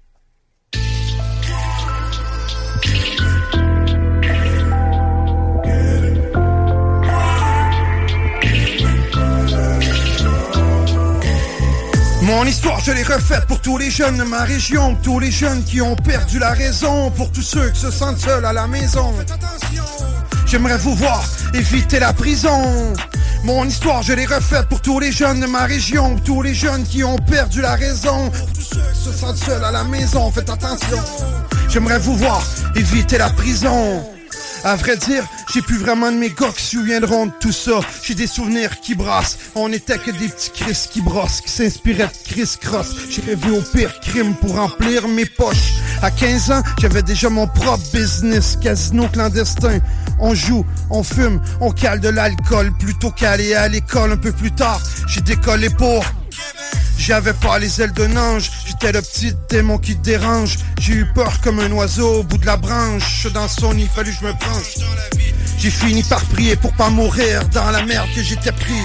Mon histoire, je l'ai refaite pour tous les jeunes de ma région, tous les jeunes qui ont perdu la raison, pour tous ceux qui se sentent seuls à la maison. J'aimerais vous voir éviter la prison. Mon histoire, je l'ai refaite pour tous les jeunes de ma région, pour tous les jeunes qui ont perdu la raison, pour tous ceux qui se sentent seuls à la maison. Faites attention. J'aimerais vous voir éviter la prison. À vrai dire, j'ai plus vraiment de mes gars qui se souviendront de tout ça. J'ai des souvenirs qui brassent. On était que des petits Chris qui brossent, qui s'inspiraient de Chris Cross. J'ai rêvé au pire crime pour remplir mes poches. À quinze ans, j'avais déjà mon propre business, casino clandestin. On joue, on fume, on cale de l'alcool. Plutôt qu'aller à l'école un peu plus tard, j'ai décollé pour... J'avais pas les ailes d'un ange, j'étais le petit démon qui te dérange. J'ai eu peur comme un oiseau au bout de la branche. Dans son nid, fallu que je me penche. J'ai fini par prier pour pas mourir dans la merde que j'étais pris.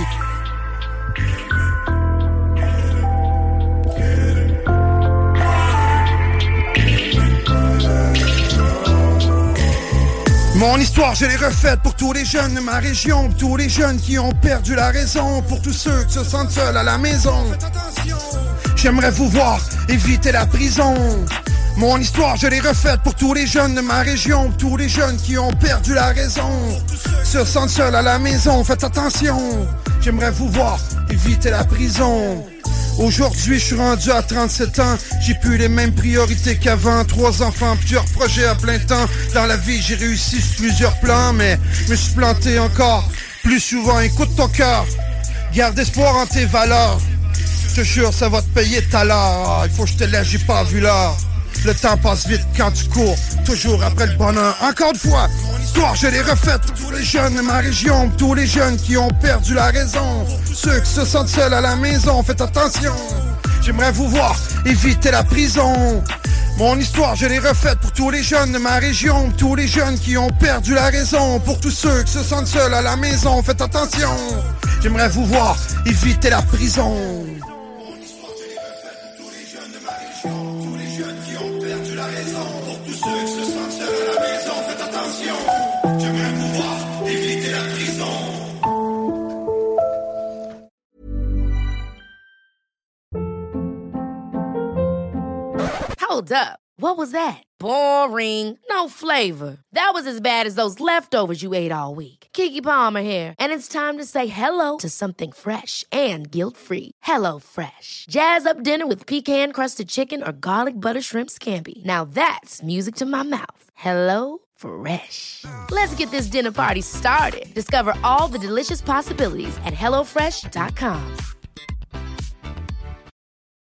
Mon histoire, je l'ai refaite pour tous les jeunes de ma région, pour tous les jeunes qui ont perdu la raison, pour tous ceux qui se sentent seuls à la maison. J'aimerais vous voir éviter la prison. Mon histoire, je l'ai refaite pour tous les jeunes de ma région, pour tous les jeunes qui ont perdu la raison, se sentent seuls à la maison. Faites attention. J'aimerais vous voir éviter la prison. Aujourd'hui, je suis rendu à trente-sept ans, j'ai plus les mêmes priorités qu'avant. Trois enfants, plusieurs projets à plein temps. Dans la vie, j'ai réussi sur plusieurs plans, mais je me suis planté encore plus souvent. Écoute ton cœur, garde espoir en tes valeurs. Je te jure, ça va te payer tout à l'heure. Il faut que je te laisse, j'ai pas vu l'heure. Le temps passe vite quand tu cours, toujours après le bonheur. Encore une fois, mon histoire, je l'ai refaite pour tous les jeunes de ma région, pour tous les jeunes qui ont perdu la raison, ceux qui se sentent seuls à la maison. Faites attention. J'aimerais vous voir éviter la prison. Mon histoire, je l'ai refaite pour tous les jeunes de ma région, pour tous les jeunes qui ont perdu la raison, pour tous ceux qui se sentent seuls à la maison. Faites attention. J'aimerais vous voir éviter la prison. Hold up. What was that? Boring. No flavor. That was as bad as those leftovers you ate all week. Keke Palmer here, and it's time to say hello to something fresh and guilt-free. Hello Fresh. Jazz up dinner with pecan-crusted chicken or garlic butter shrimp scampi. Now that's music to my mouth. Hello Fresh. Let's get this dinner party started. Discover all the delicious possibilities at hello fresh dot com.